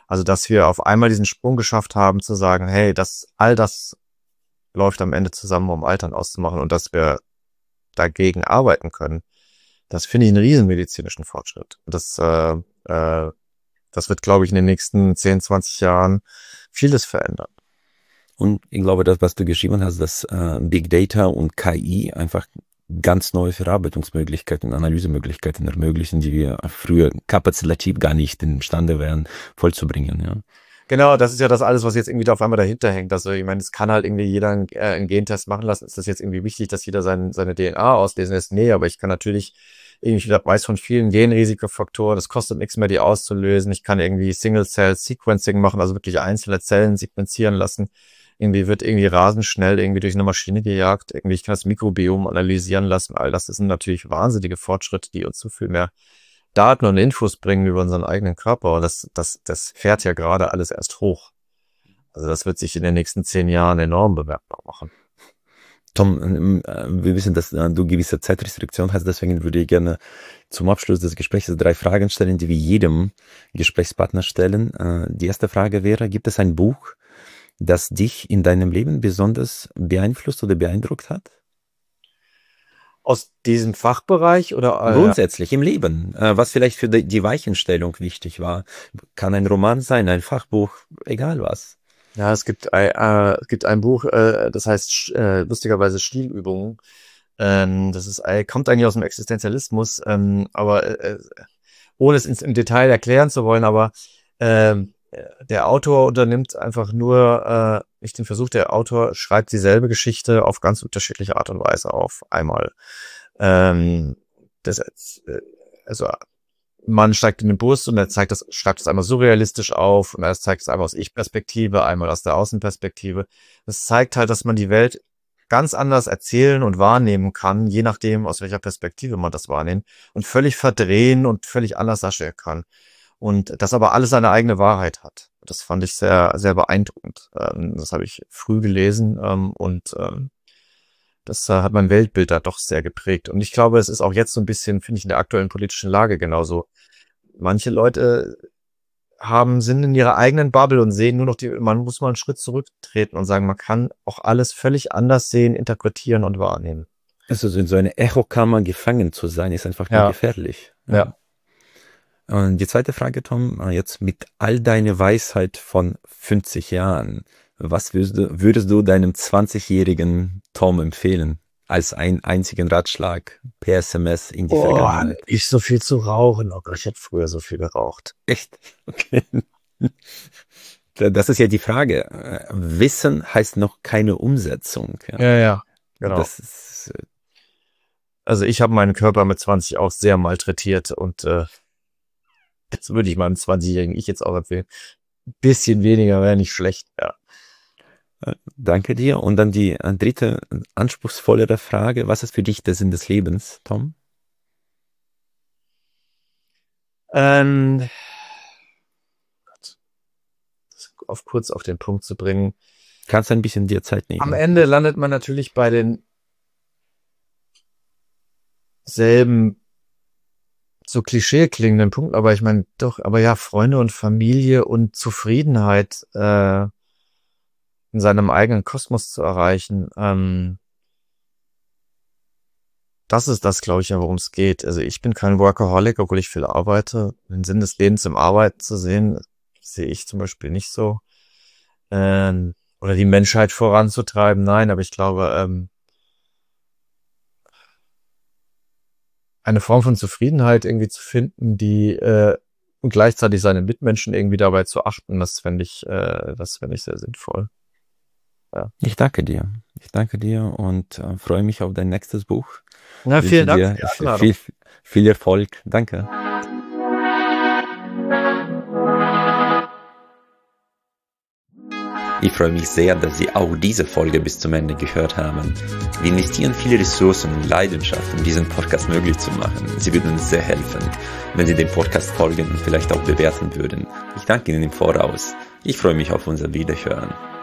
Also, dass wir auf einmal diesen Sprung geschafft haben, zu sagen, hey, all das läuft am Ende zusammen, um Altern auszumachen und dass wir dagegen arbeiten können. Das finde ich einen riesen medizinischen Fortschritt. Das wird, glaube ich, in den nächsten 10, 20 Jahren vieles verändern. Und ich glaube, das, was du geschrieben hast, dass Big Data und KI einfach ganz neue Verarbeitungsmöglichkeiten, Analysemöglichkeiten ermöglichen, die wir früher kapazitativ gar nicht imstande wären, vollzubringen, ja. Genau, das ist ja das alles, was jetzt irgendwie da auf einmal dahinter hängt. Also ich meine, es kann halt irgendwie jeder einen Gentest machen lassen. Ist das jetzt irgendwie wichtig, dass jeder seine DNA auslesen lässt? Nee, aber ich kann natürlich, ich weiß von vielen Genrisikofaktoren, das kostet nichts mehr, die auszulösen. Ich kann irgendwie Single-Cell-Sequencing machen, also wirklich einzelne Zellen sequenzieren lassen. Irgendwie wird irgendwie rasend schnell irgendwie durch eine Maschine gejagt. Irgendwie, ich kann das Mikrobiom analysieren lassen. All das sind natürlich wahnsinnige Fortschritte, die uns so viel mehr Daten und Infos bringen über unseren eigenen Körper. Und das fährt ja gerade alles erst hoch. Also das wird sich in den nächsten 10 Jahren enorm bemerkbar machen. Tom, wir wissen, dass du gewisse Zeitrestriktion hast, deswegen würde ich gerne zum Abschluss des Gesprächs 3 Fragen stellen, die wir jedem Gesprächspartner stellen. Die erste Frage wäre, gibt es ein Buch, das dich in deinem Leben besonders beeinflusst oder beeindruckt hat? Aus diesem Fachbereich oder? Grundsätzlich im Leben, was vielleicht für die Weichenstellung wichtig war. Kann ein Roman sein, ein Fachbuch, egal was. Ja, es gibt ein Buch, das heißt lustigerweise Stilübungen. Das kommt eigentlich aus dem Existenzialismus, aber ohne es im Detail erklären zu wollen, aber der Autor unternimmt einfach nur nicht den Versuch, der Autor schreibt dieselbe Geschichte auf ganz unterschiedliche Art und Weise auf einmal. Also man steigt in den Bus und er schreibt es einmal surrealistisch auf und er zeigt es einmal aus Ich-Perspektive, einmal aus der Außenperspektive. Das zeigt halt, dass man die Welt ganz anders erzählen und wahrnehmen kann, je nachdem, aus welcher Perspektive man das wahrnimmt und völlig verdrehen und völlig anders darstellen kann. Und das aber alles seine eigene Wahrheit hat. Das fand ich sehr, sehr beeindruckend. Das habe ich früh gelesen und das hat mein Weltbild da doch sehr geprägt. Und ich glaube, es ist auch jetzt so ein bisschen, finde ich, in der aktuellen politischen Lage genauso. Manche Leute sind in ihrer eigenen Bubble und sehen nur noch man muss mal einen Schritt zurücktreten und sagen, man kann auch alles völlig anders sehen, interpretieren und wahrnehmen. Also in so einer Echokammer gefangen zu sein, ist einfach nur gefährlich. Ja. Und die zweite Frage, Tom, jetzt mit all deiner Weisheit von 50 Jahren, was würdest du deinem 20-jährigen Tom empfehlen? Als einen einzigen Ratschlag per SMS in die Vergangenheit. Nicht so viel zu rauchen. Oh Gott, ich hätte früher so viel geraucht. Echt? Okay. Das ist ja die Frage. Wissen heißt noch keine Umsetzung. Ja, genau. Das ist, also ich habe meinen Körper mit 20 auch sehr malträtiert und das würde ich meinem 20-jährigen Ich jetzt auch empfehlen. Ein bisschen weniger wäre nicht schlecht, ja. Danke dir. Und dann die dritte, anspruchsvollere Frage. Was ist für dich der Sinn des Lebens, Tom? Das kurz auf den Punkt zu bringen. Kannst ein bisschen dir Zeit nehmen. Am Ende landet man natürlich bei den selben so Klischee klingenden Punkten, aber ich meine doch, aber ja, Freunde und Familie und Zufriedenheit in seinem eigenen Kosmos zu erreichen, das ist das, glaube ich, ja, worum es geht. Also ich bin kein Workaholic, obwohl ich viel arbeite. Den Sinn des Lebens im Arbeiten zu sehen, sehe ich zum Beispiel nicht so. Oder die Menschheit voranzutreiben, nein, aber ich glaube, eine Form von Zufriedenheit irgendwie zu finden, und gleichzeitig seine Mitmenschen irgendwie dabei zu achten, das fände ich sehr sinnvoll. Ja. Ich danke dir und freue mich auf dein nächstes Buch. Na, vielen Dank für die Einladung. Viel Erfolg. Danke. Ich freue mich sehr, dass Sie auch diese Folge bis zum Ende gehört haben. Wir investieren viele Ressourcen und Leidenschaft, um diesen Podcast möglich zu machen. Sie würden uns sehr helfen, wenn Sie dem Podcast folgen und vielleicht auch bewerten würden. Ich danke Ihnen im Voraus. Ich freue mich auf unser Wiederhören.